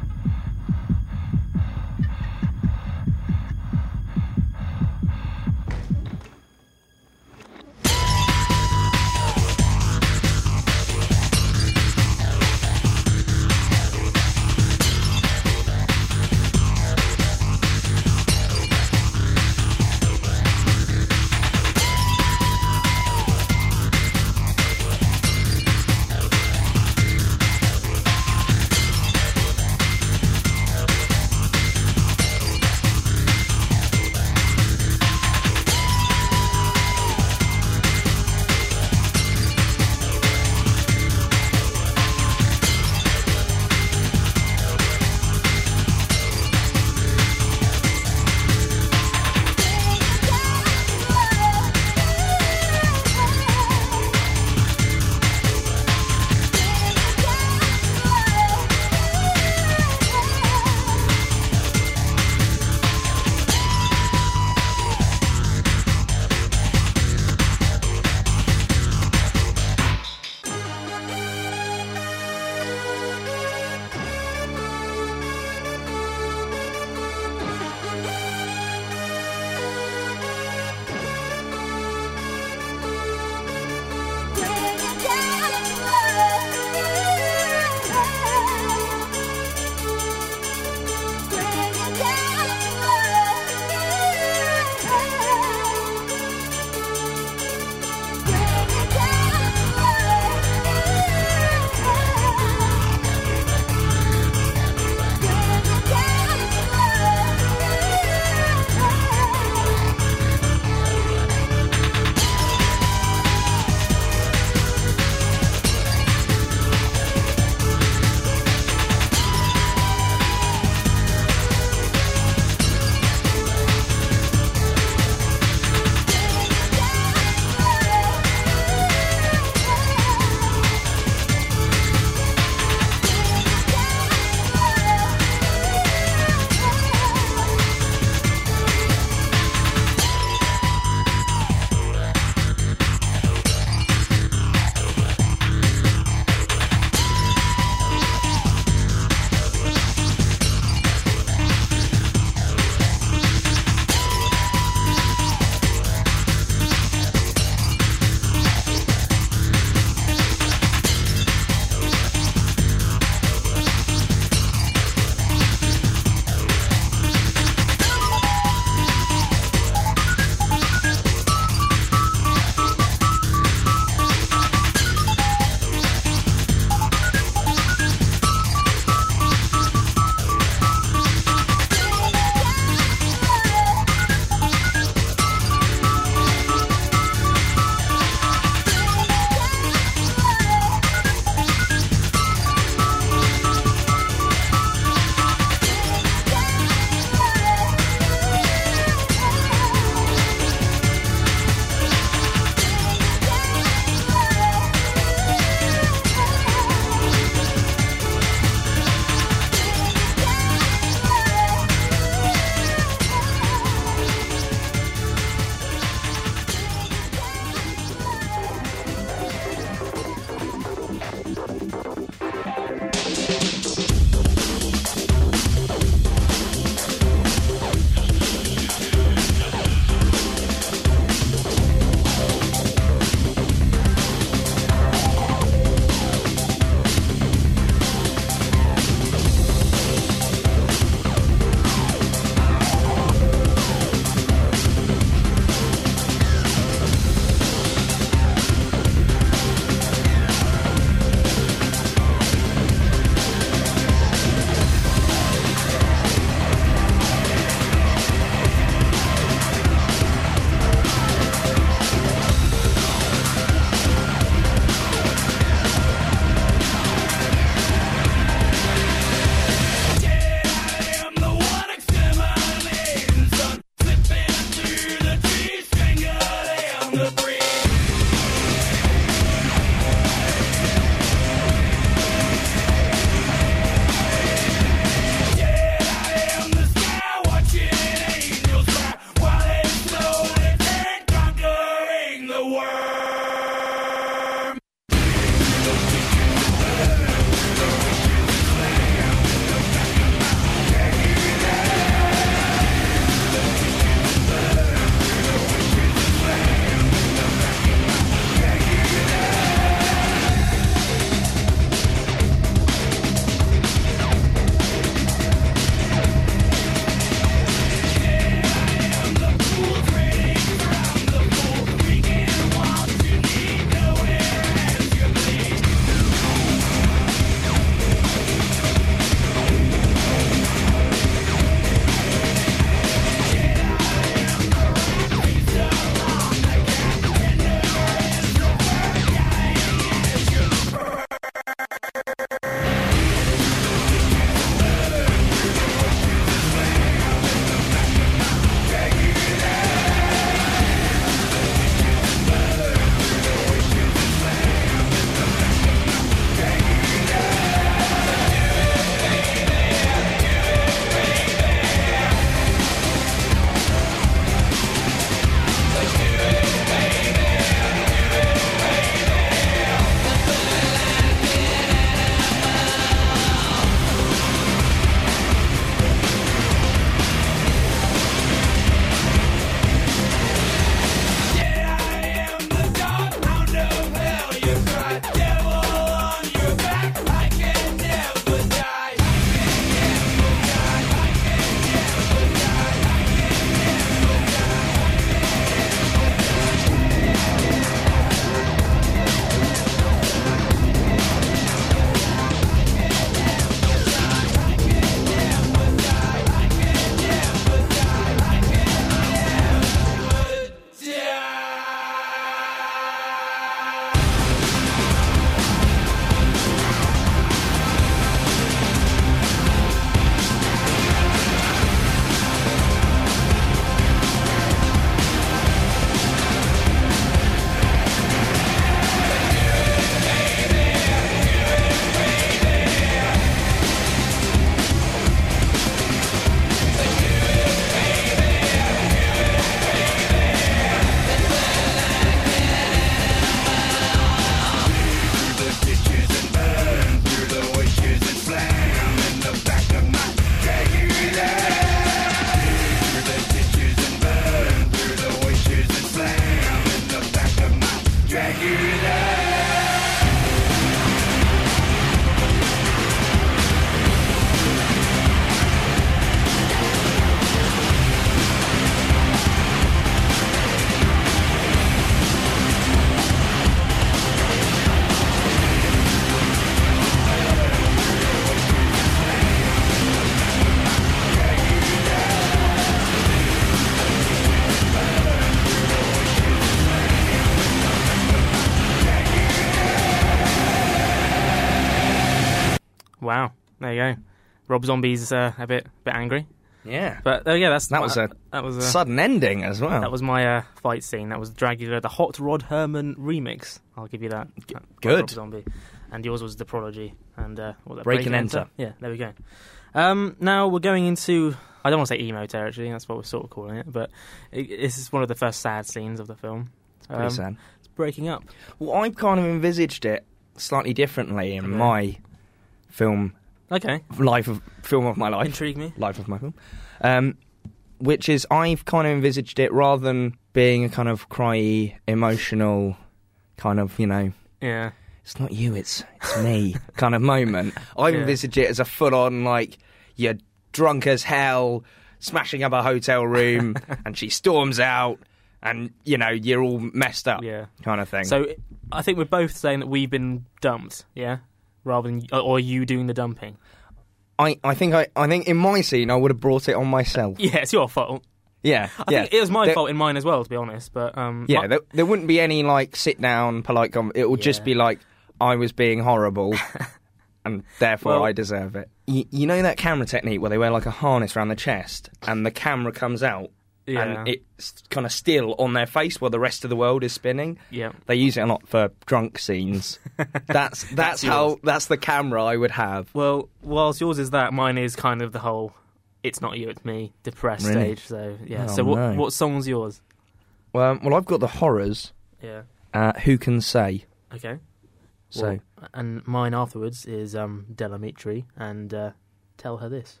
S2: Wow. There you go. Rob Zombie's uh, a bit bit angry.
S3: Yeah.
S2: But uh, yeah, that's
S3: That was a
S2: that was a,
S3: sudden ending as well.
S2: that was my uh, fight scene. That was Dragula, the Hot Rod Herman remix. I'll give you that. G-
S3: good.
S2: Rob Zombie. And yours was the Prodigy. And uh, what was that?
S3: Break and Enter.
S2: Yeah, there we go. Um, now we're going into, I don't want to say emo territory. That's what we're sort of calling it. But it, this is one of the first sad scenes of the film. It's
S3: pretty sad.
S2: It's breaking up.
S3: Well, I've kind of envisaged it slightly differently in
S2: Okay.
S3: my film
S2: Okay.
S3: life of film of my life.
S2: Intrigue me.
S3: Life of my film. Um, which is, I've kind of envisaged it rather than being a kind of cryy, emotional, kind of, you know,
S2: Yeah.
S3: it's not you, it's it's me kind of moment. I've
S2: Yeah.
S3: envisaged it as a full-on, like, you're drunk as hell, smashing up a hotel room, and she storms out, and, you know, you're all messed up
S2: Yeah.
S3: kind of thing.
S2: So I think we're both saying that we've been dumped, yeah? Rather than, or you doing the dumping.
S3: I, I think I, I think in my scene I would have brought it on myself.
S2: Yeah, it's your fault.
S3: Yeah,
S2: I
S3: yeah.
S2: think it was my
S3: There-
S2: fault in mine as well, to be honest. But um,
S3: Yeah,
S2: my-
S3: there, there wouldn't be any, like, sit-down, polite com- It would just
S2: Yeah.
S3: be like, I was being horrible, and therefore
S2: Well-
S3: I deserve it. You, you know that camera technique where they wear, like, a harness around the chest, and the camera comes out,
S2: Yeah.
S3: and it's kind of still on their face while the rest of the world is spinning?
S2: yeah.
S3: They use it a lot for drunk scenes. That's that's,
S2: That's
S3: how
S2: yours.
S3: that's the camera I would have.
S2: Well, whilst yours is that, mine is kind of the whole "it's not you, it's me" depressed
S3: Really?
S2: stage. So yeah.
S3: Oh,
S2: so what
S3: no.
S2: what song's yours?
S3: Well, well, I've got the horrors.
S2: Yeah.
S3: Uh, who can say?
S2: Okay.
S3: So
S2: Well, and mine afterwards is um, Della Mitri and uh, Tell Her This.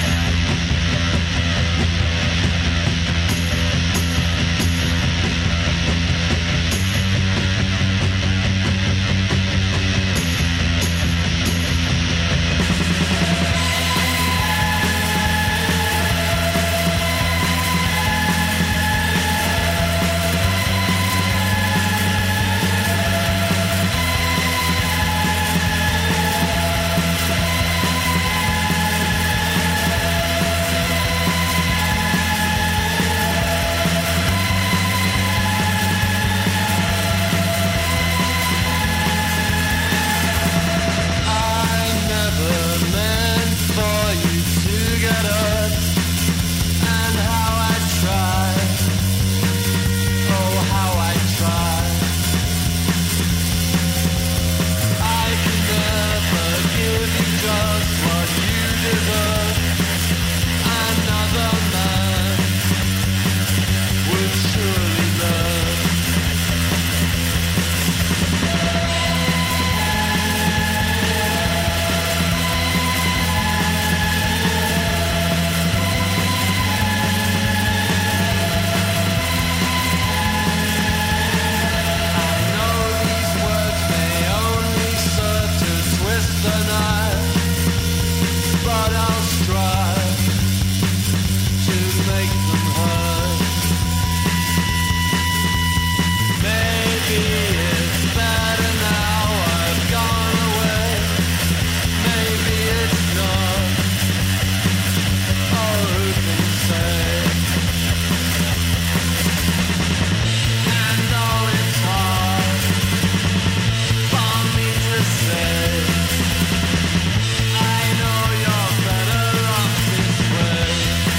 S6: I never meant for you to get hurt, and how I tried, oh how I tried. I can never give you just what you deserve. Another man would surely learn. I know these words may only serve to twist the knife, but I'll strive to make them hurt. Maybe it's better now I've gone away. Maybe it's not. Oh, who can say? And though it's hard for me to say, I know you're better off this way.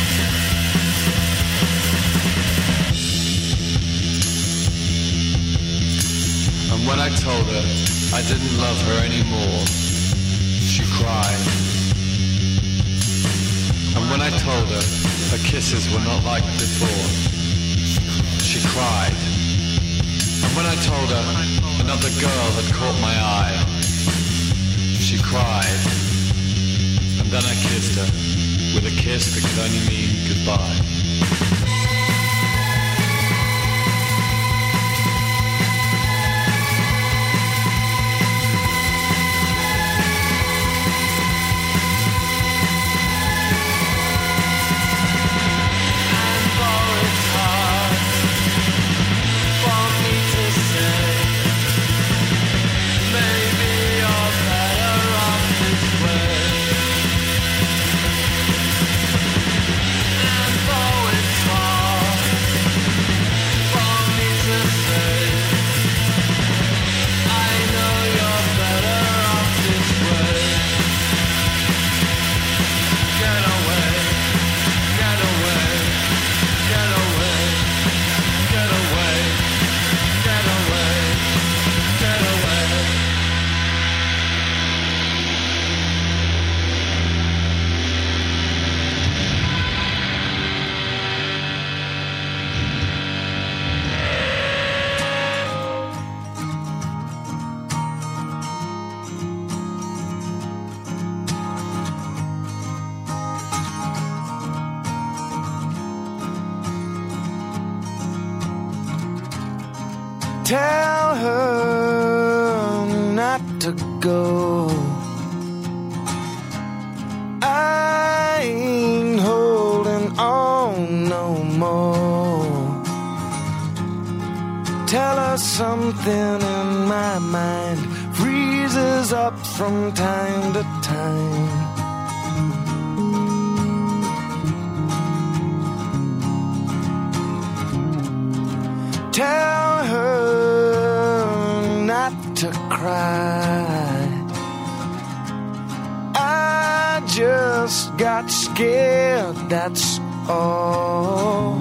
S6: And when I told her I didn't love her anymore, she cried. And when I told her her kisses were not like before, she cried. And when I told her another girl had caught my eye, she cried. And then I kissed her with a kiss that could only mean goodbye. And though it's hard for me to say, maybe you're better off this way. And though it's hard
S4: Tell her not to go. I ain't holding on no more. Tell her something in my mind freezes up from time to time. Tell her not to cry. I just got scared, that's all.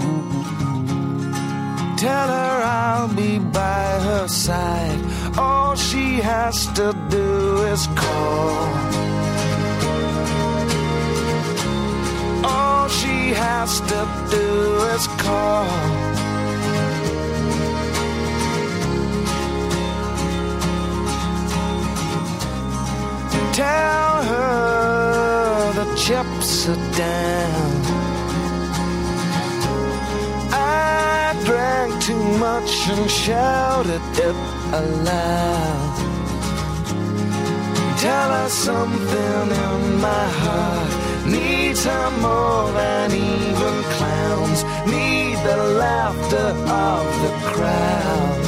S4: Tell her I'll be by her side. All she has to do is call. All she has to do is call. Tell her the chips are down. I drank too much and shouted it aloud. Tell her something in my heart needs her more than even clowns need the laughter of the crowd.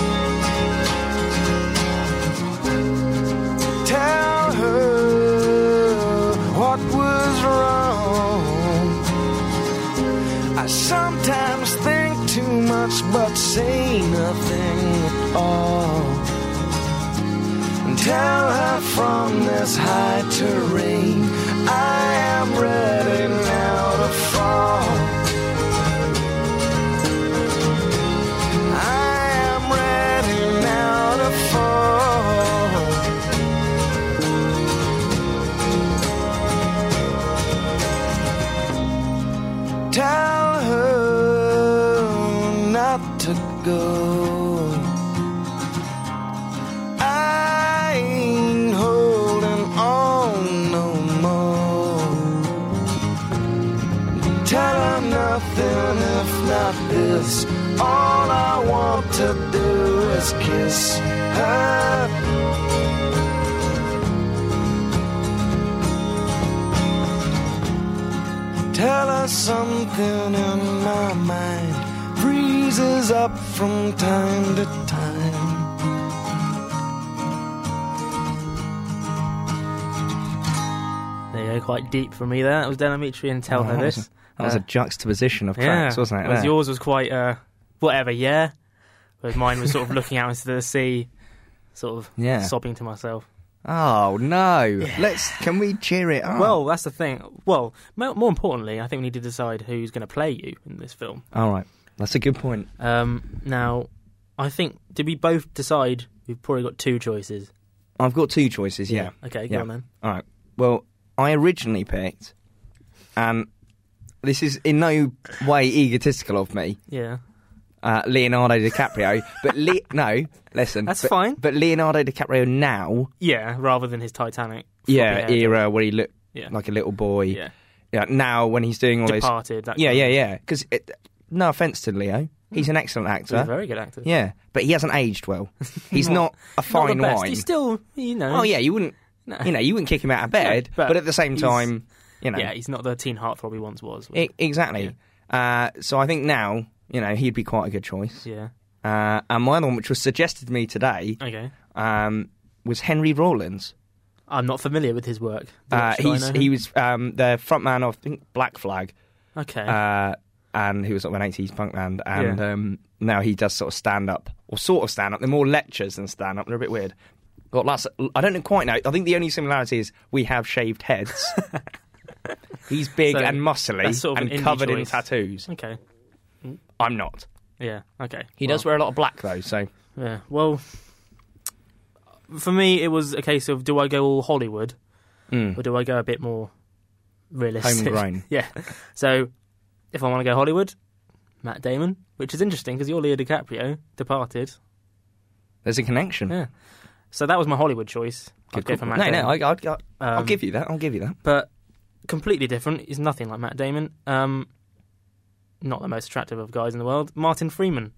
S4: Tell her what was wrong. I sometimes think too much but say nothing at all. And tell her from this high terrain I am ready now to fall. I am ready now to fall. Tell her not to go. I ain't holding on no more. Tell her nothing if not this. All I want to do is kiss her. Tell her something in my mind freezes up from time to time.
S2: There you go, quite deep for me there. That was Del Amitri and Tell
S3: Oh,
S2: Her
S3: that
S2: This.
S3: was a, that was
S2: Uh,
S3: a juxtaposition of
S2: yeah,
S3: tracks, wasn't it?
S2: whereas
S3: there?
S2: yours was quite, uh, whatever, yeah? Whereas mine was sort of looking out into the sea, sort of
S3: Yeah.
S2: sobbing to myself.
S3: Oh no! Let's. Can we cheer it up?
S2: Well, that's the thing. Well, mo- more importantly, I think we need to decide who's going to play you in this film.
S3: all right. That's a good point.
S2: Um, now, I think, did we both decide we've probably got two choices?
S3: I've got two choices. Yeah.
S2: Okay, go
S3: Yeah.
S2: on then.
S3: All right. Well, I originally picked, and this is in no way egotistical of me,
S2: Yeah.
S3: uh, Leonardo DiCaprio. But Le- no, listen.
S2: That's
S3: but,
S2: fine.
S3: But Leonardo DiCaprio now,
S2: Yeah, rather than his Titanic.
S3: yeah,
S2: floppy hair.
S3: era where he looked
S2: Yeah.
S3: like a little boy.
S2: Yeah.
S3: Yeah. Now when he's doing all those.
S2: Departed. That
S3: Yeah,
S2: kind
S3: yeah,
S2: of-
S3: yeah. Because no offense to Leo, he's an excellent actor.
S2: He's a very good actor.
S3: Yeah, but he hasn't aged well. He's
S2: Not-
S3: not a
S2: Not
S3: fine
S2: the best.
S3: wine.
S2: He's still, you know.
S3: Oh yeah, you wouldn't.
S2: No.
S3: You know, you wouldn't kick him out of bed,
S2: No, but
S3: but, at the same
S2: he's-
S3: time, you know,
S2: Yeah, he's not the teen heartthrob he once was.
S3: e- exactly. Uh, so I think now, you know, he'd be quite a good choice.
S2: Yeah.
S3: Uh, and my other one, which was suggested to me today,
S2: Okay.
S3: um, was Henry Rollins.
S2: I'm not familiar with his work. Do-
S3: Uh,
S2: should I
S3: he's
S2: know him?
S3: he was um, the frontman of I think Black Flag,
S2: Okay.
S3: uh, and he was sort of an eighties punk band, and
S2: Yeah.
S3: um, now he does sort of stand up or sort of stand up. They're more lectures than stand up. They're a bit weird. Got lots. Of, I don't know quite know. I think the only similarity is we have shaved heads. He's big
S2: So,
S3: and muscly
S2: that's sort of
S3: and
S2: an indie
S3: covered in
S2: choice.
S3: tattoos.
S2: okay.
S3: I'm not.
S2: Yeah. Okay.
S3: He
S2: Well,
S3: does wear a lot of black though, so
S2: Yeah. Well, for me, it was a case of do I go all Hollywood
S3: mm.
S2: or do I go a bit more realistic?
S3: Homegrown.
S2: Yeah. So, if I want to go Hollywood, Matt Damon, which is interesting because you're Leo DiCaprio, Departed.
S3: there's a connection.
S2: Yeah. So that was my Hollywood choice. I'd go for Matt
S3: no,
S2: Damon.
S3: no, I, I, I, I'll
S2: Um,
S3: give you that. I'll give you that.
S2: But completely different. He's nothing like Matt Damon. Um, not the most attractive of guys in the world. Martin Freeman.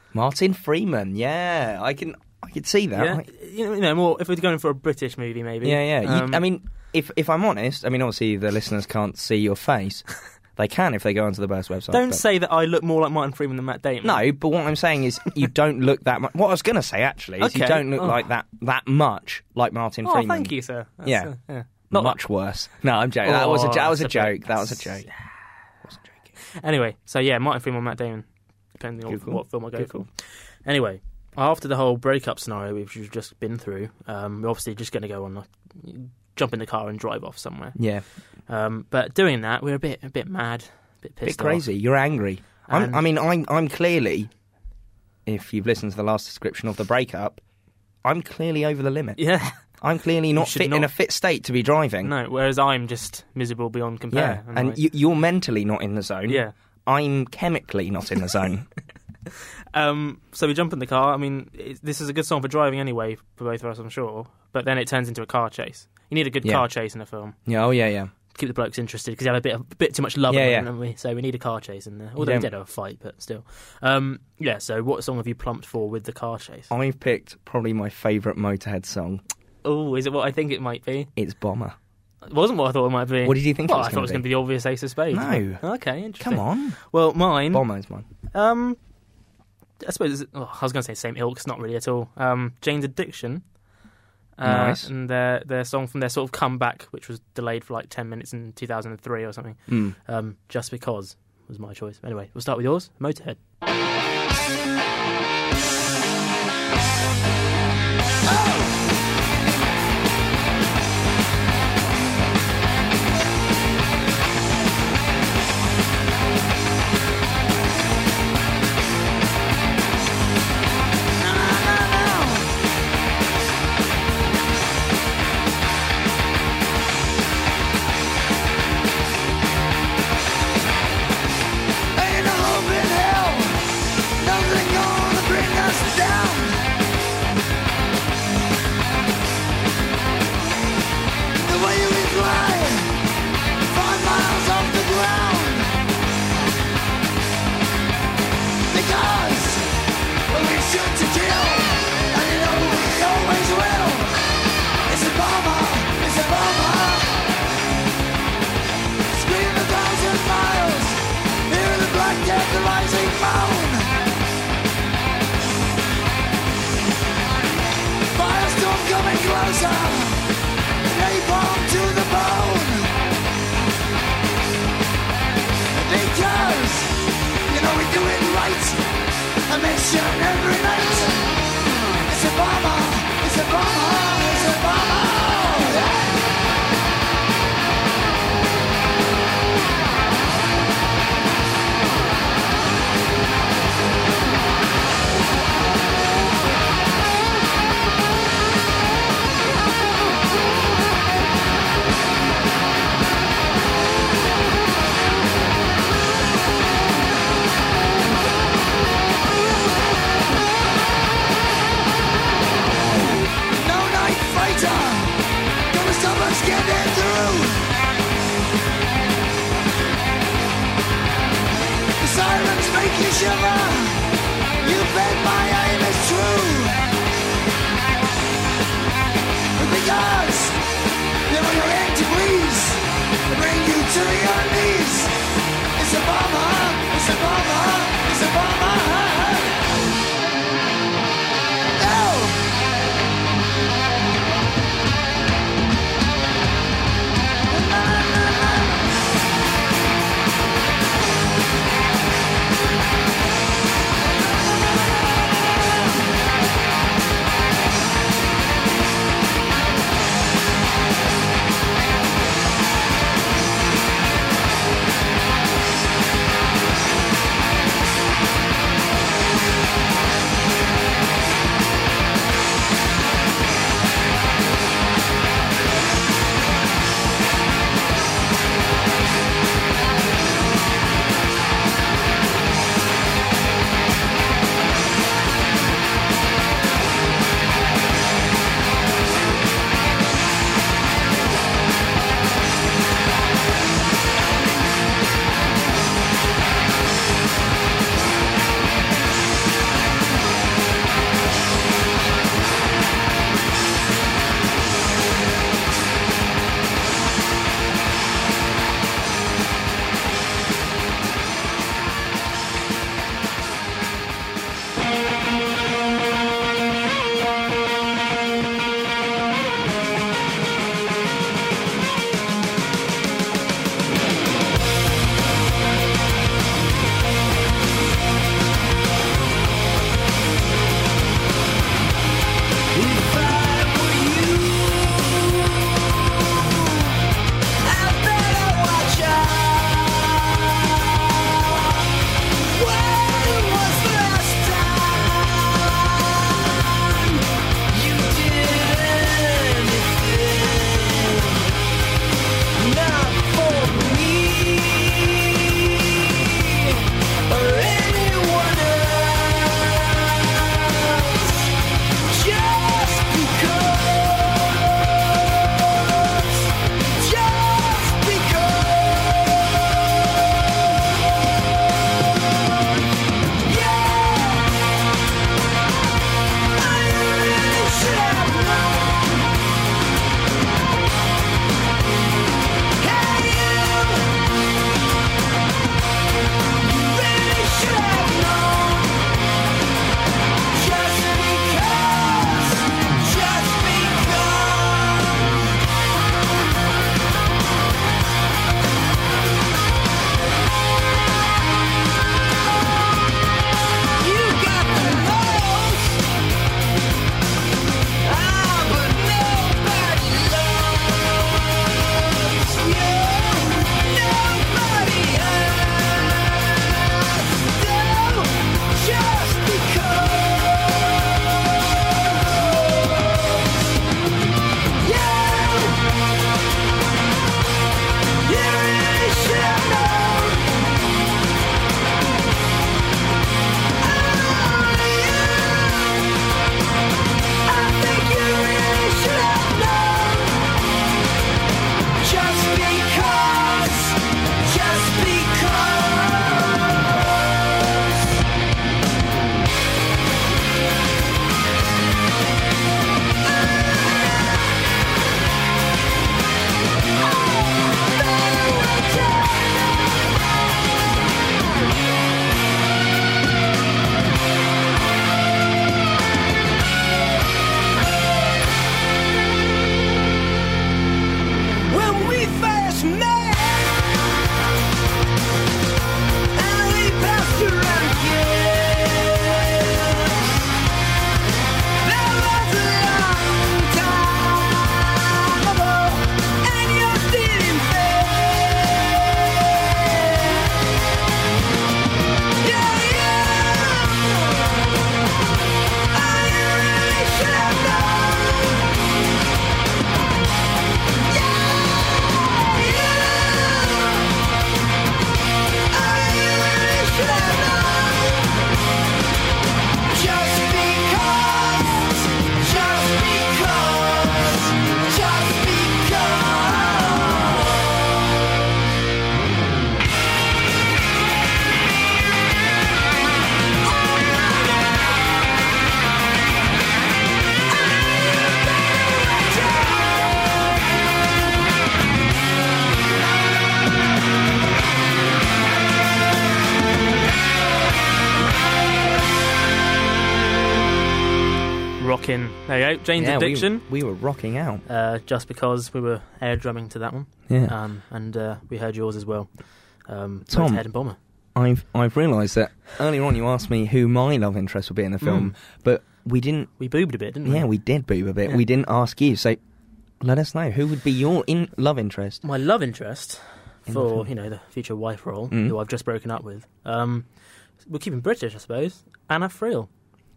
S3: Martin Freeman, yeah, I can, I can see that.
S2: Yeah,
S3: I-
S2: you know, you know, more if we're going for a British movie, maybe.
S3: yeah, yeah. You-
S2: Um,
S3: I mean, if if I'm honest, I mean, obviously the listeners can't see your face. They can if they go onto the Burst website.
S2: don't
S3: but-
S2: say that I look more like Martin Freeman than Matt Damon.
S3: No, but what I'm saying is you don't look that much. What I was going to say actually is you
S2: Okay.
S3: don't look
S2: Oh.
S3: like that that much like Martin
S2: Oh,
S3: Freeman.
S2: thank you, sir. That's,
S3: Yeah.
S2: uh, yeah.
S3: Not much worse. No, I'm joking. that was a
S2: Oh,
S3: that was a
S2: that's a bit-
S3: joke. That was a joke. Wasn't joking.
S2: Anyway, so yeah, Martin Freeman, Matt Damon, depending on
S3: Good call.
S2: what film I go
S3: Good
S2: for.
S3: call.
S2: Anyway, after the whole breakup scenario which we've just been through, um, we're obviously just going to go on, like, jump in the car and drive off somewhere.
S3: Yeah,
S2: Um, but doing that, we're a bit, a bit mad, a bit
S3: bit
S2: pissed
S3: crazy. You're angry. I'm,
S2: And-
S3: I mean, I'm I'm clearly, if you've listened to the last description of the breakup, I'm clearly over the limit.
S2: off. Yeah,
S3: I'm clearly not
S2: should
S3: fit in
S2: not-
S3: a fit state to be driving.
S2: no. Whereas I'm just miserable beyond compare.
S3: Yeah,
S2: I'm
S3: and
S2: like-
S3: you, you're mentally not in the zone.
S2: yeah.
S3: I'm chemically not in the zone.
S2: Um, so we jump in the car. I mean, it, this is a good song for driving anyway, for both of us, I'm sure. But then it turns into a car chase. You need a good
S3: Yeah.
S2: car chase in a film.
S3: Yeah, oh yeah, yeah.
S2: Keep the blokes interested because they have a bit, a bit too much love
S3: Yeah,
S2: in
S3: yeah.
S2: them, don't we? So we need a car chase in there. Although we
S3: don't-
S2: did have a fight, but still. Um, yeah. So what song have you plumped for with the car chase?
S3: I've picked probably my favourite Motorhead song.
S2: Oh, is it what I think it might be?
S3: It's Bomber.
S2: It wasn't what I thought it might be.
S3: What did you think it
S2: Well,
S3: was
S2: I thought
S3: gonna
S2: it was
S3: be?
S2: going to be the obvious Ace of Spades.
S3: No.
S2: Okay, interesting.
S3: Come on.
S2: Well, mine.
S3: Bomber's mine.
S2: Um, I suppose it's- oh, I was going to say same ilk. It's not really at all. Um, Jane's Addiction. Uh,
S3: Nice.
S2: And their their song from their sort of comeback, which was delayed for like ten minutes in two thousand three or something.
S3: Mm.
S2: Um, Just Because was my choice. Anyway, we'll start with yours. Motorhead.
S4: Ain't a hope in hell, nothing gonna bring us down. The way we fly, five miles off the ground. Because we shoot to kill, and you know we always will. It's a bomber, it's a bomber. Scream a thousand miles. Hear the black death, the rising moan. Firestorm coming closer. Napalm to the bone. Because, you know we do it right. A mission every night. It's a bomber, it's a bomber, it's a bomber. Yeah. No night fighter, gonna stop us getting through. The sirens make you shiver. You bet my aim is true. Because you know you're in to please, bring you to your knees. It's a bomber, it's a bomber, it's a bomber. Oh!
S2: There you go. Jane's
S3: Yeah, we-
S2: Addiction.
S3: We, were rocking out.
S2: Uh, just because we were air drumming to that one.
S3: Yeah.
S2: Um, and uh, we heard yours as well. Um,
S3: Tom.
S2: Motorhead and Bomber.
S3: I've I've realised that earlier on you asked me who my love interest would be in the film, but we didn't.
S2: We boobed a bit, didn't we?
S3: Yeah, we did boob a bit.
S2: Yeah.
S3: We didn't ask you, so let us know who would be your in love interest.
S2: My love interest
S3: In the
S2: for,
S3: film.
S2: you know, the future wife role,
S3: Mm.
S2: who I've just broken up with. Um, we're keeping British, I suppose. Anna Friel.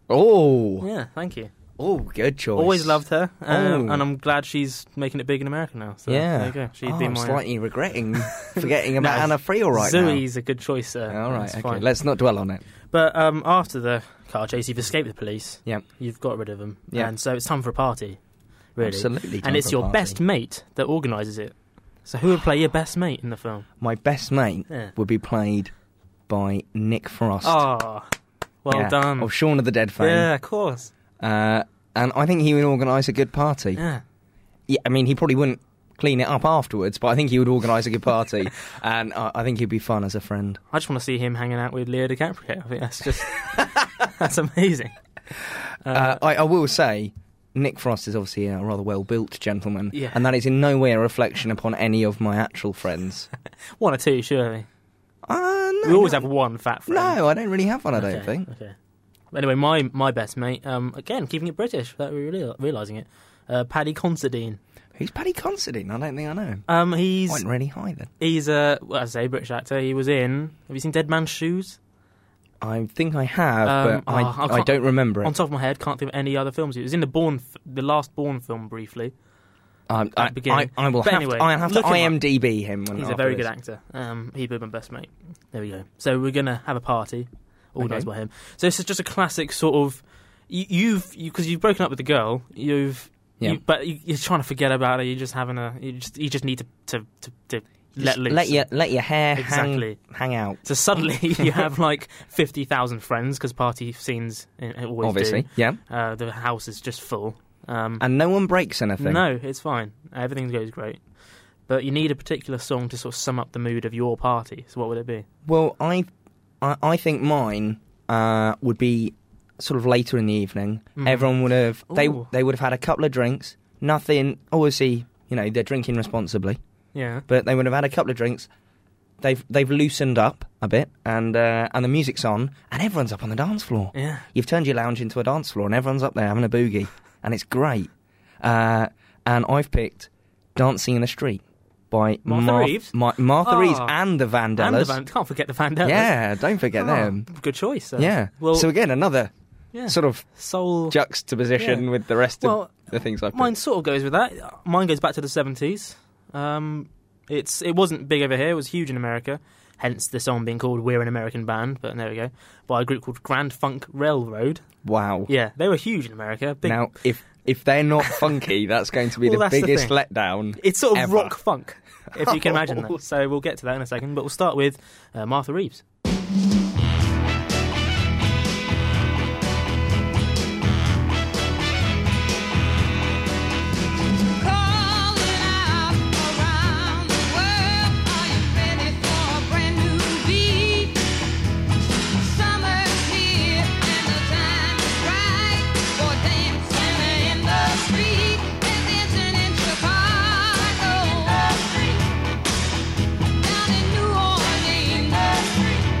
S3: Oh,
S2: Yeah, thank you.
S3: oh, good choice.
S2: Always loved her, uh,
S3: Oh.
S2: and I'm glad she's making it big in America now. So
S3: Yeah,
S2: there you go. She'd
S3: oh,
S2: be
S3: I'm
S2: my
S3: slightly regretting forgetting about
S2: No,
S3: Anna Friel right
S2: Zoe's a good choice there.
S3: now. All right,
S2: That's
S3: okay.
S2: fine.
S3: Let's not dwell on it.
S2: But um, after the car chase, you've escaped the police.
S3: Yeah,
S2: You've got rid of them.
S3: Yeah.
S2: And so it's time for a party, really.
S3: absolutely. time
S2: And it's
S3: for a
S2: your
S3: party.
S2: best mate that organises it. So who would play your best mate in the film?
S3: My best mate
S2: Yeah.
S3: would be played by Nick Frost.
S2: Oh, well
S3: Yeah,
S2: done.
S3: Of Shaun of the Dead fame.
S2: Yeah, of course.
S3: Uh, and I think he would organise a good party.
S2: Yeah.
S3: Yeah, I mean, he probably wouldn't clean it up afterwards, but I think he would organise a good party, and I, I think he'd be fun as a friend.
S2: I just want to see him hanging out with Leo DiCaprio. I think that's just that's amazing. Uh,
S3: Uh, I, I will say, Nick Frost is obviously a rather well-built gentleman,
S2: Yeah.
S3: and that is in no way a reflection upon any of my actual friends.
S2: one or two, surely.
S3: Uh, no,
S2: We always
S3: no,
S2: have one fat friend.
S3: No, I don't really have one. I don't
S2: Okay,
S3: think.
S2: Okay. Anyway, my my best mate, um, again keeping it British without really realising it, uh, Paddy Considine.
S3: Who's Paddy Considine? I don't think I know him.
S2: Um, he's
S3: Went really high then.
S2: he's a well, I say British actor. He was in. Have you seen Dead Man's Shoes?
S3: I think I have,
S2: Um,
S3: but
S2: oh,
S3: I,
S2: I
S3: I,
S2: can't-
S3: don't remember it.
S2: On top of my head, can't think of any other films. He was in the Bourne, f- the last Bourne film briefly.
S3: Um,
S2: at
S3: I,
S2: the beginning.
S3: I, I will
S2: But
S3: have
S2: anyway,
S3: to, I have to
S2: look him up.
S3: I M D B him. When
S2: He's a
S3: after
S2: very
S3: this.
S2: good actor. Um, he'd be my best mate. There we go. So we're gonna have a party organised
S3: Okay.
S2: by him. So this is just a classic sort of. You, you've because you, have broken up with the girl. You've.
S3: Yeah.
S2: You, but you, you're trying to forget about her. You're just having a. You just. You just need to to to, to let
S3: Just
S2: loose.
S3: Let your let your hair
S2: Exactly.
S3: hang, hang out.
S2: So suddenly you have like fifty thousand friends because party scenes uh, always
S3: Obviously,
S2: do.
S3: yeah.
S2: Uh, the house is just full. Um,
S3: And no one breaks anything.
S2: no, it's fine. Everything goes great. But you need a particular song to sort of sum up the mood of your party. So what would it be?
S3: Well, I, I, I think mine uh, would be sort of later in the evening.
S2: Mm.
S3: Everyone would have they
S2: Ooh.
S3: they would have had a couple of drinks. Nothing. Obviously, you know they're drinking responsibly,
S2: Yeah.
S3: but they would have had a couple of drinks. They've they've loosened up a bit, and uh, and the music's on, and everyone's up on the dance floor.
S2: Yeah.
S3: You've turned your lounge into a dance floor, and everyone's up there having a boogie, and it's great. Uh, and I've picked "Dancing in the Street" by
S2: Martha
S3: Mar-
S2: Reeves?
S3: Ma- Martha
S2: Oh.
S3: Reeves and the Vandellas.
S2: And the Van- can't forget the Vandellas.
S3: Yeah, don't forget
S2: Oh,
S3: them.
S2: Good choice. So.
S3: Yeah.
S2: Well,
S3: so again, another
S2: yeah.
S3: sort of
S2: soul.
S3: juxtaposition
S2: Yeah.
S3: with the rest
S2: Well,
S3: of the things I've
S2: Mine
S3: picked.
S2: sort of goes with that. Mine goes back to the seventies. Um, it's it wasn't big over here. It was huge in America. Hence the song being called "We're an American Band." But there we go. By a group called Grand Funk Railroad.
S3: Wow.
S2: Yeah, they were huge in America. Big,
S3: Now, if if they're not funky, that's going to be
S2: Well,
S3: the
S2: that's the
S3: biggest
S2: thing.
S3: letdown.
S2: it's sort of
S3: ever.
S2: rock funk, if you can imagine that. So we'll get to that in a second. But we'll start with uh, Martha Reeves.
S7: Calling out around the world, are you ready for a brand new beat? Summer's here and the time is right for dancing in the street. They're dancing in Chicago, down in New Orleans,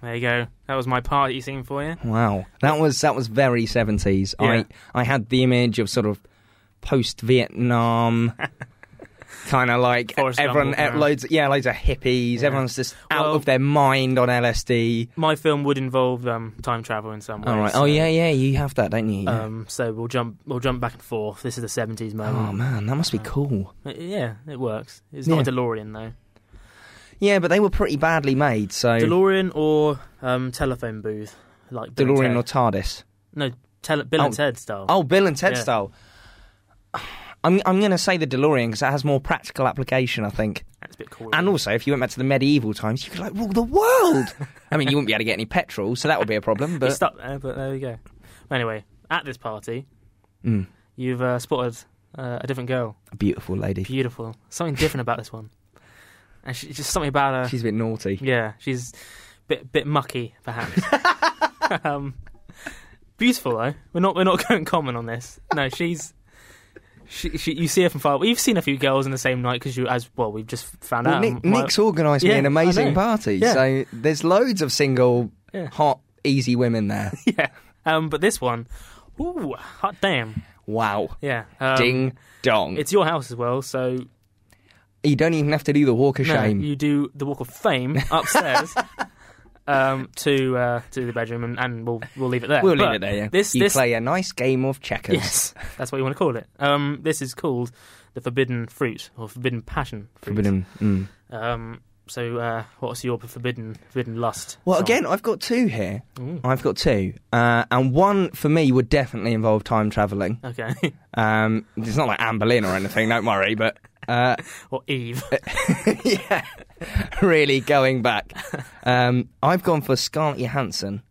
S2: There you go. That was my party scene for you.
S3: Wow, that was that was very seventies.
S2: Yeah.
S3: I I had the image of sort of post Vietnam, kind of like
S2: Forrest Gump
S3: everyone,
S2: walking
S3: eh,
S2: around.
S3: loads, yeah, loads of hippies.
S2: Yeah.
S3: Everyone's just out
S2: Well-
S3: of their mind on L S D.
S2: My film would involve um, time travel in some way.
S3: All right.
S2: so,
S3: Oh yeah, yeah. You have that, don't you? Yeah.
S2: Um, so we'll jump. We'll jump back and forth. This is the seventies
S3: oh
S2: moment.
S3: man, that must be cool.
S2: Uh, Yeah, it works. It's
S3: Yeah.
S2: not a DeLorean though.
S3: Yeah, but they were pretty badly made. So
S2: DeLorean or um, telephone booth, like Bill
S3: DeLorean or
S2: and Ted.
S3: TARDIS.
S2: no, tele- Bill and
S3: Oh.
S2: Ted style.
S3: Oh, Bill and Ted
S2: Yeah.
S3: style. I'm I'm going to say the DeLorean because it has more practical application, I think.
S2: That's a bit cool.
S3: And also, if you went back to the medieval times, you could like rule the world. I mean, you wouldn't be able to get any petrol, so that would be a problem.
S2: He's
S3: But
S2: stuck there, but there we go. Anyway, at this party,
S3: Mm,
S2: you've uh, spotted uh, a different girl.
S3: a beautiful lady.
S2: Beautiful. Something different about this one. And she, just something about her.
S3: She's a bit naughty.
S2: Yeah, she's a bit bit mucky, perhaps. um, beautiful though. We're not we're not going common on this. No, she's. She, she, you see her from far. Well, you've seen a few girls in the same night because you, as well, we've just found
S3: Well,
S2: out.
S3: Nick,
S2: My-
S3: Nick's organised me
S2: Yeah,
S3: an
S2: I
S3: amazing
S2: know.
S3: party,
S2: Yeah.
S3: so there's loads of single,
S2: Yeah.
S3: hot, easy women there.
S2: yeah. Um, but this one, ooh, hot damn.
S3: Wow.
S2: Yeah. Um,
S3: Ding dong.
S2: It's your house as well, so
S3: You don't even have to do the walk of
S2: no,
S3: shame.
S2: you do the walk of fame upstairs um, to uh, to the bedroom, and, and we'll we'll leave it there.
S3: We'll leave
S2: But
S3: it there, yeah.
S2: This
S3: you
S2: this
S3: play a nice game of checkers.
S2: yes, that's what you want to call it. Um, this is called the Forbidden Fruit or Forbidden Passion Fruit.
S3: Forbidden. Mm.
S2: Um, so uh, what's your forbidden forbidden lust?
S3: Well,
S2: song?
S3: again, I've got two here.
S2: Ooh.
S3: I've got two. Uh, and one, for me, would definitely involve time travelling.
S2: Okay.
S3: Um, it's not like Anne Boleyn or anything, don't worry, but... Uh,
S2: Or Eve.
S3: yeah, really going back. Um, I've gone for Scarlett Johansson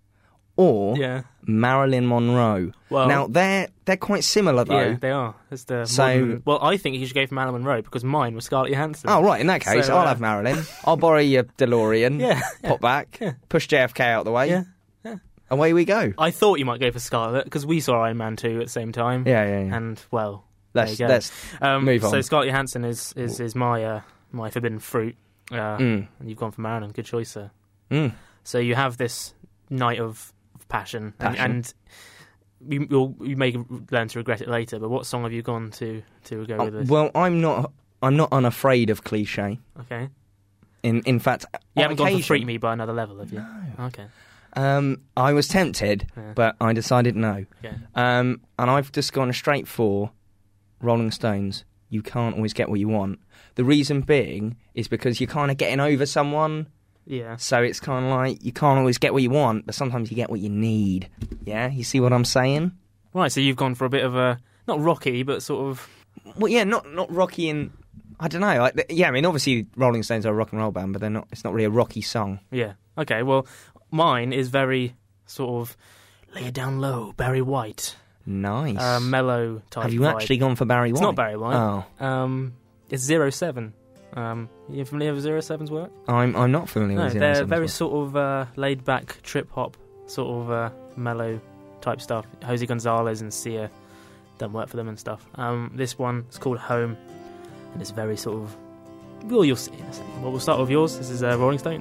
S3: or
S2: Yeah.
S3: Marilyn Monroe.
S2: Well-
S3: now, they're they're quite similar, though.
S2: Yeah, they are. It's the
S3: So-
S2: modern- well, I think you should go for Marilyn Monroe because mine was Scarlett Johansson.
S3: Oh, right, in that case,
S2: So,
S3: I'll
S2: uh,
S3: have Marilyn. I'll borrow your DeLorean,
S2: Yeah, yeah.
S3: pop back,
S2: Yeah.
S3: push J F K out the way,
S2: Yeah.
S3: away we go.
S2: I thought you might go for Scarlett because we saw Iron Man two at the same time.
S3: Yeah, yeah, yeah.
S2: And well,
S3: Let's,
S2: there you go.
S3: let's
S2: um,
S3: move on.
S2: So Scarlett Johansson is is, is my uh, my forbidden fruit. Uh,
S3: Mm.
S2: And you've gone for Marilyn. Good choice, sir.
S3: Mm.
S2: So you have this night of, of passion,
S3: Passion.
S2: and, and you, you'll, you may learn to regret it later. But what song have you gone to to go
S3: Oh,
S2: with this?
S3: well, I'm not. I'm not unafraid of cliche.
S2: Okay,
S3: In in fact,
S2: you
S3: on
S2: haven't gone for
S3: occasion-
S2: Freak Me by another level, have you? No. Okay.
S3: Um, I was tempted,
S2: Yeah.
S3: but I decided no.
S2: Okay.
S3: Um, and I've just gone straight for Rolling Stones. You can't always get what you want. The reason being is because you're kind of getting over someone,
S2: Yeah.
S3: so it's kind of like you can't always get what you want, but sometimes you get what you need. Yeah, you see what I'm saying?
S2: Right. So you've gone for a bit of a not rocky, but sort of
S3: Well, yeah, not not rocky and I don't know. Like, yeah, I mean, obviously Rolling Stones are a rock and roll band, but they're not. It's not really a rocky song.
S2: yeah. Okay. Well, mine is very sort of lay it down low, Barry White,
S3: Nice.
S2: uh, mellow type.
S3: Have you
S2: vibe.
S3: actually gone for Barry White?
S2: It's not Barry White.
S3: Oh,
S2: Um, it's Zero Seven. Um, you familiar with Zero Seven's work?
S3: I'm I'm not familiar
S2: No,
S3: with Zero
S2: they're
S3: Seven's
S2: very
S3: work.
S2: sort of uh, laid back, trip hop, sort of uh, mellow type stuff. Jose Gonzalez and Sia done work for them and stuff. Um, this one is called Home, and it's very sort of. Well, you'll see in a second. Well, we'll start with yours. This is uh, Rolling Stones.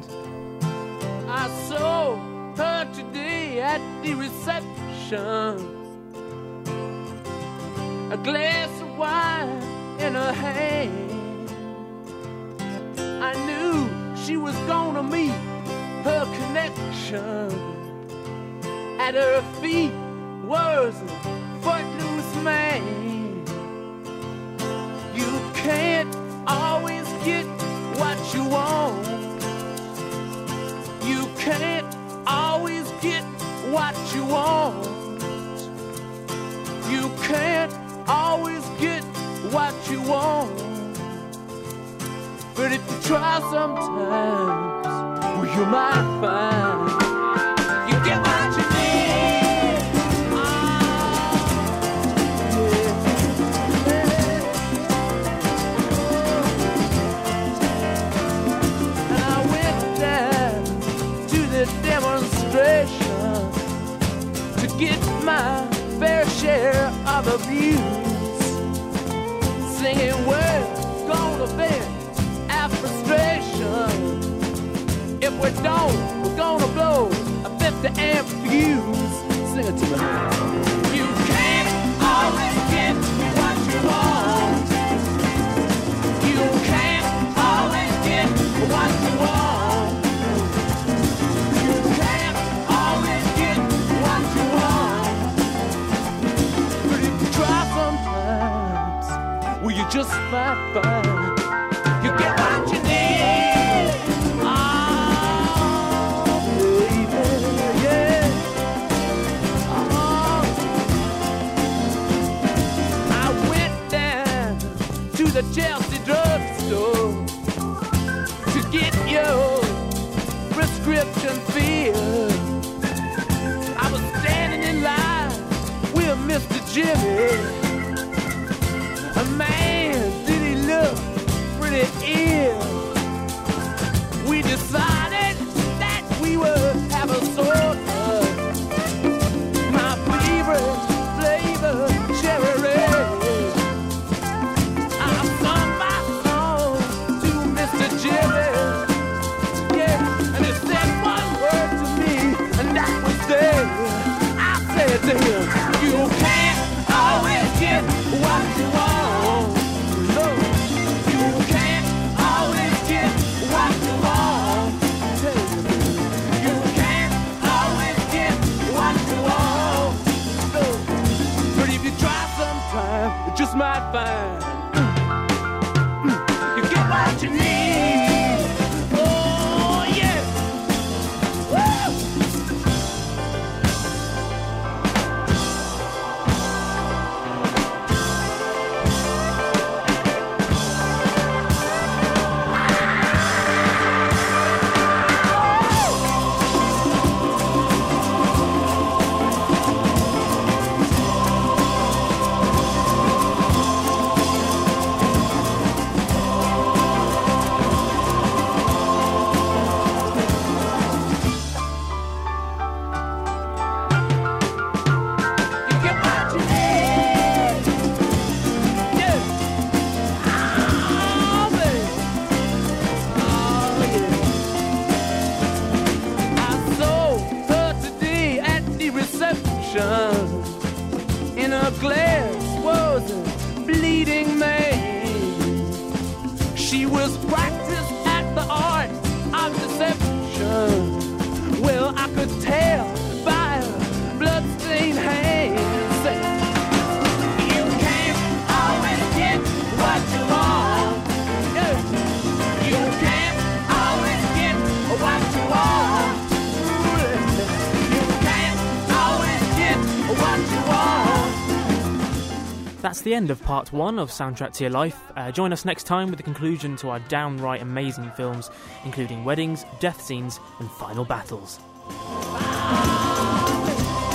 S5: I saw her today at the reception. A glass of wine in her hand. I knew she was gonna meet her connection. At her feet was a footloose man. You can't always get what you want. You can't always get what you want. You can't always get what you want. But if you try sometimes, well, you might find you get what you need. Ah, yeah. And I went down to the demonstration to get my fair share of abuse. Singing, we're gonna vent our frustration. If we don't, we're gonna blow
S8: the amp-fuse. Sing it to me. You can't always get what you want. You can't always get what you want. You can't always get what you want. But if you try sometimes, well, you just might find you get what you need. Oh, baby, yeah. Oh, I went down to the Chelsea drugstore to get your prescription filled. I was standing in line with Mister Jimmy. A man, did he look pretty ill? We decided that we would have a soda. My favorite flavor, cherry red. I sung my song to Mister Jimmy. Yeah, and he said one word to me, and that was there. I said to him, you can't always get what you want. No, you can't always get what you want. You can't always get what you want. No, but if you try sometime, you just might find you get what you need. Oh yeah. Woo! You get what you need. Yeah. Oh, baby. Oh, yeah. I saw her today at the reception. In her glass was a bleeding man. She was practiced at the art of deception. Well, I could tell by her bloodstained hands. You can't always get what you want. Yeah. You can't always get what you want. You can't always get what you want.
S2: That's the end of part one of Soundtrack to Your Life. Uh, join us next time with the conclusion to our downright amazing films, including weddings, death scenes, and final battles.
S8: Oh,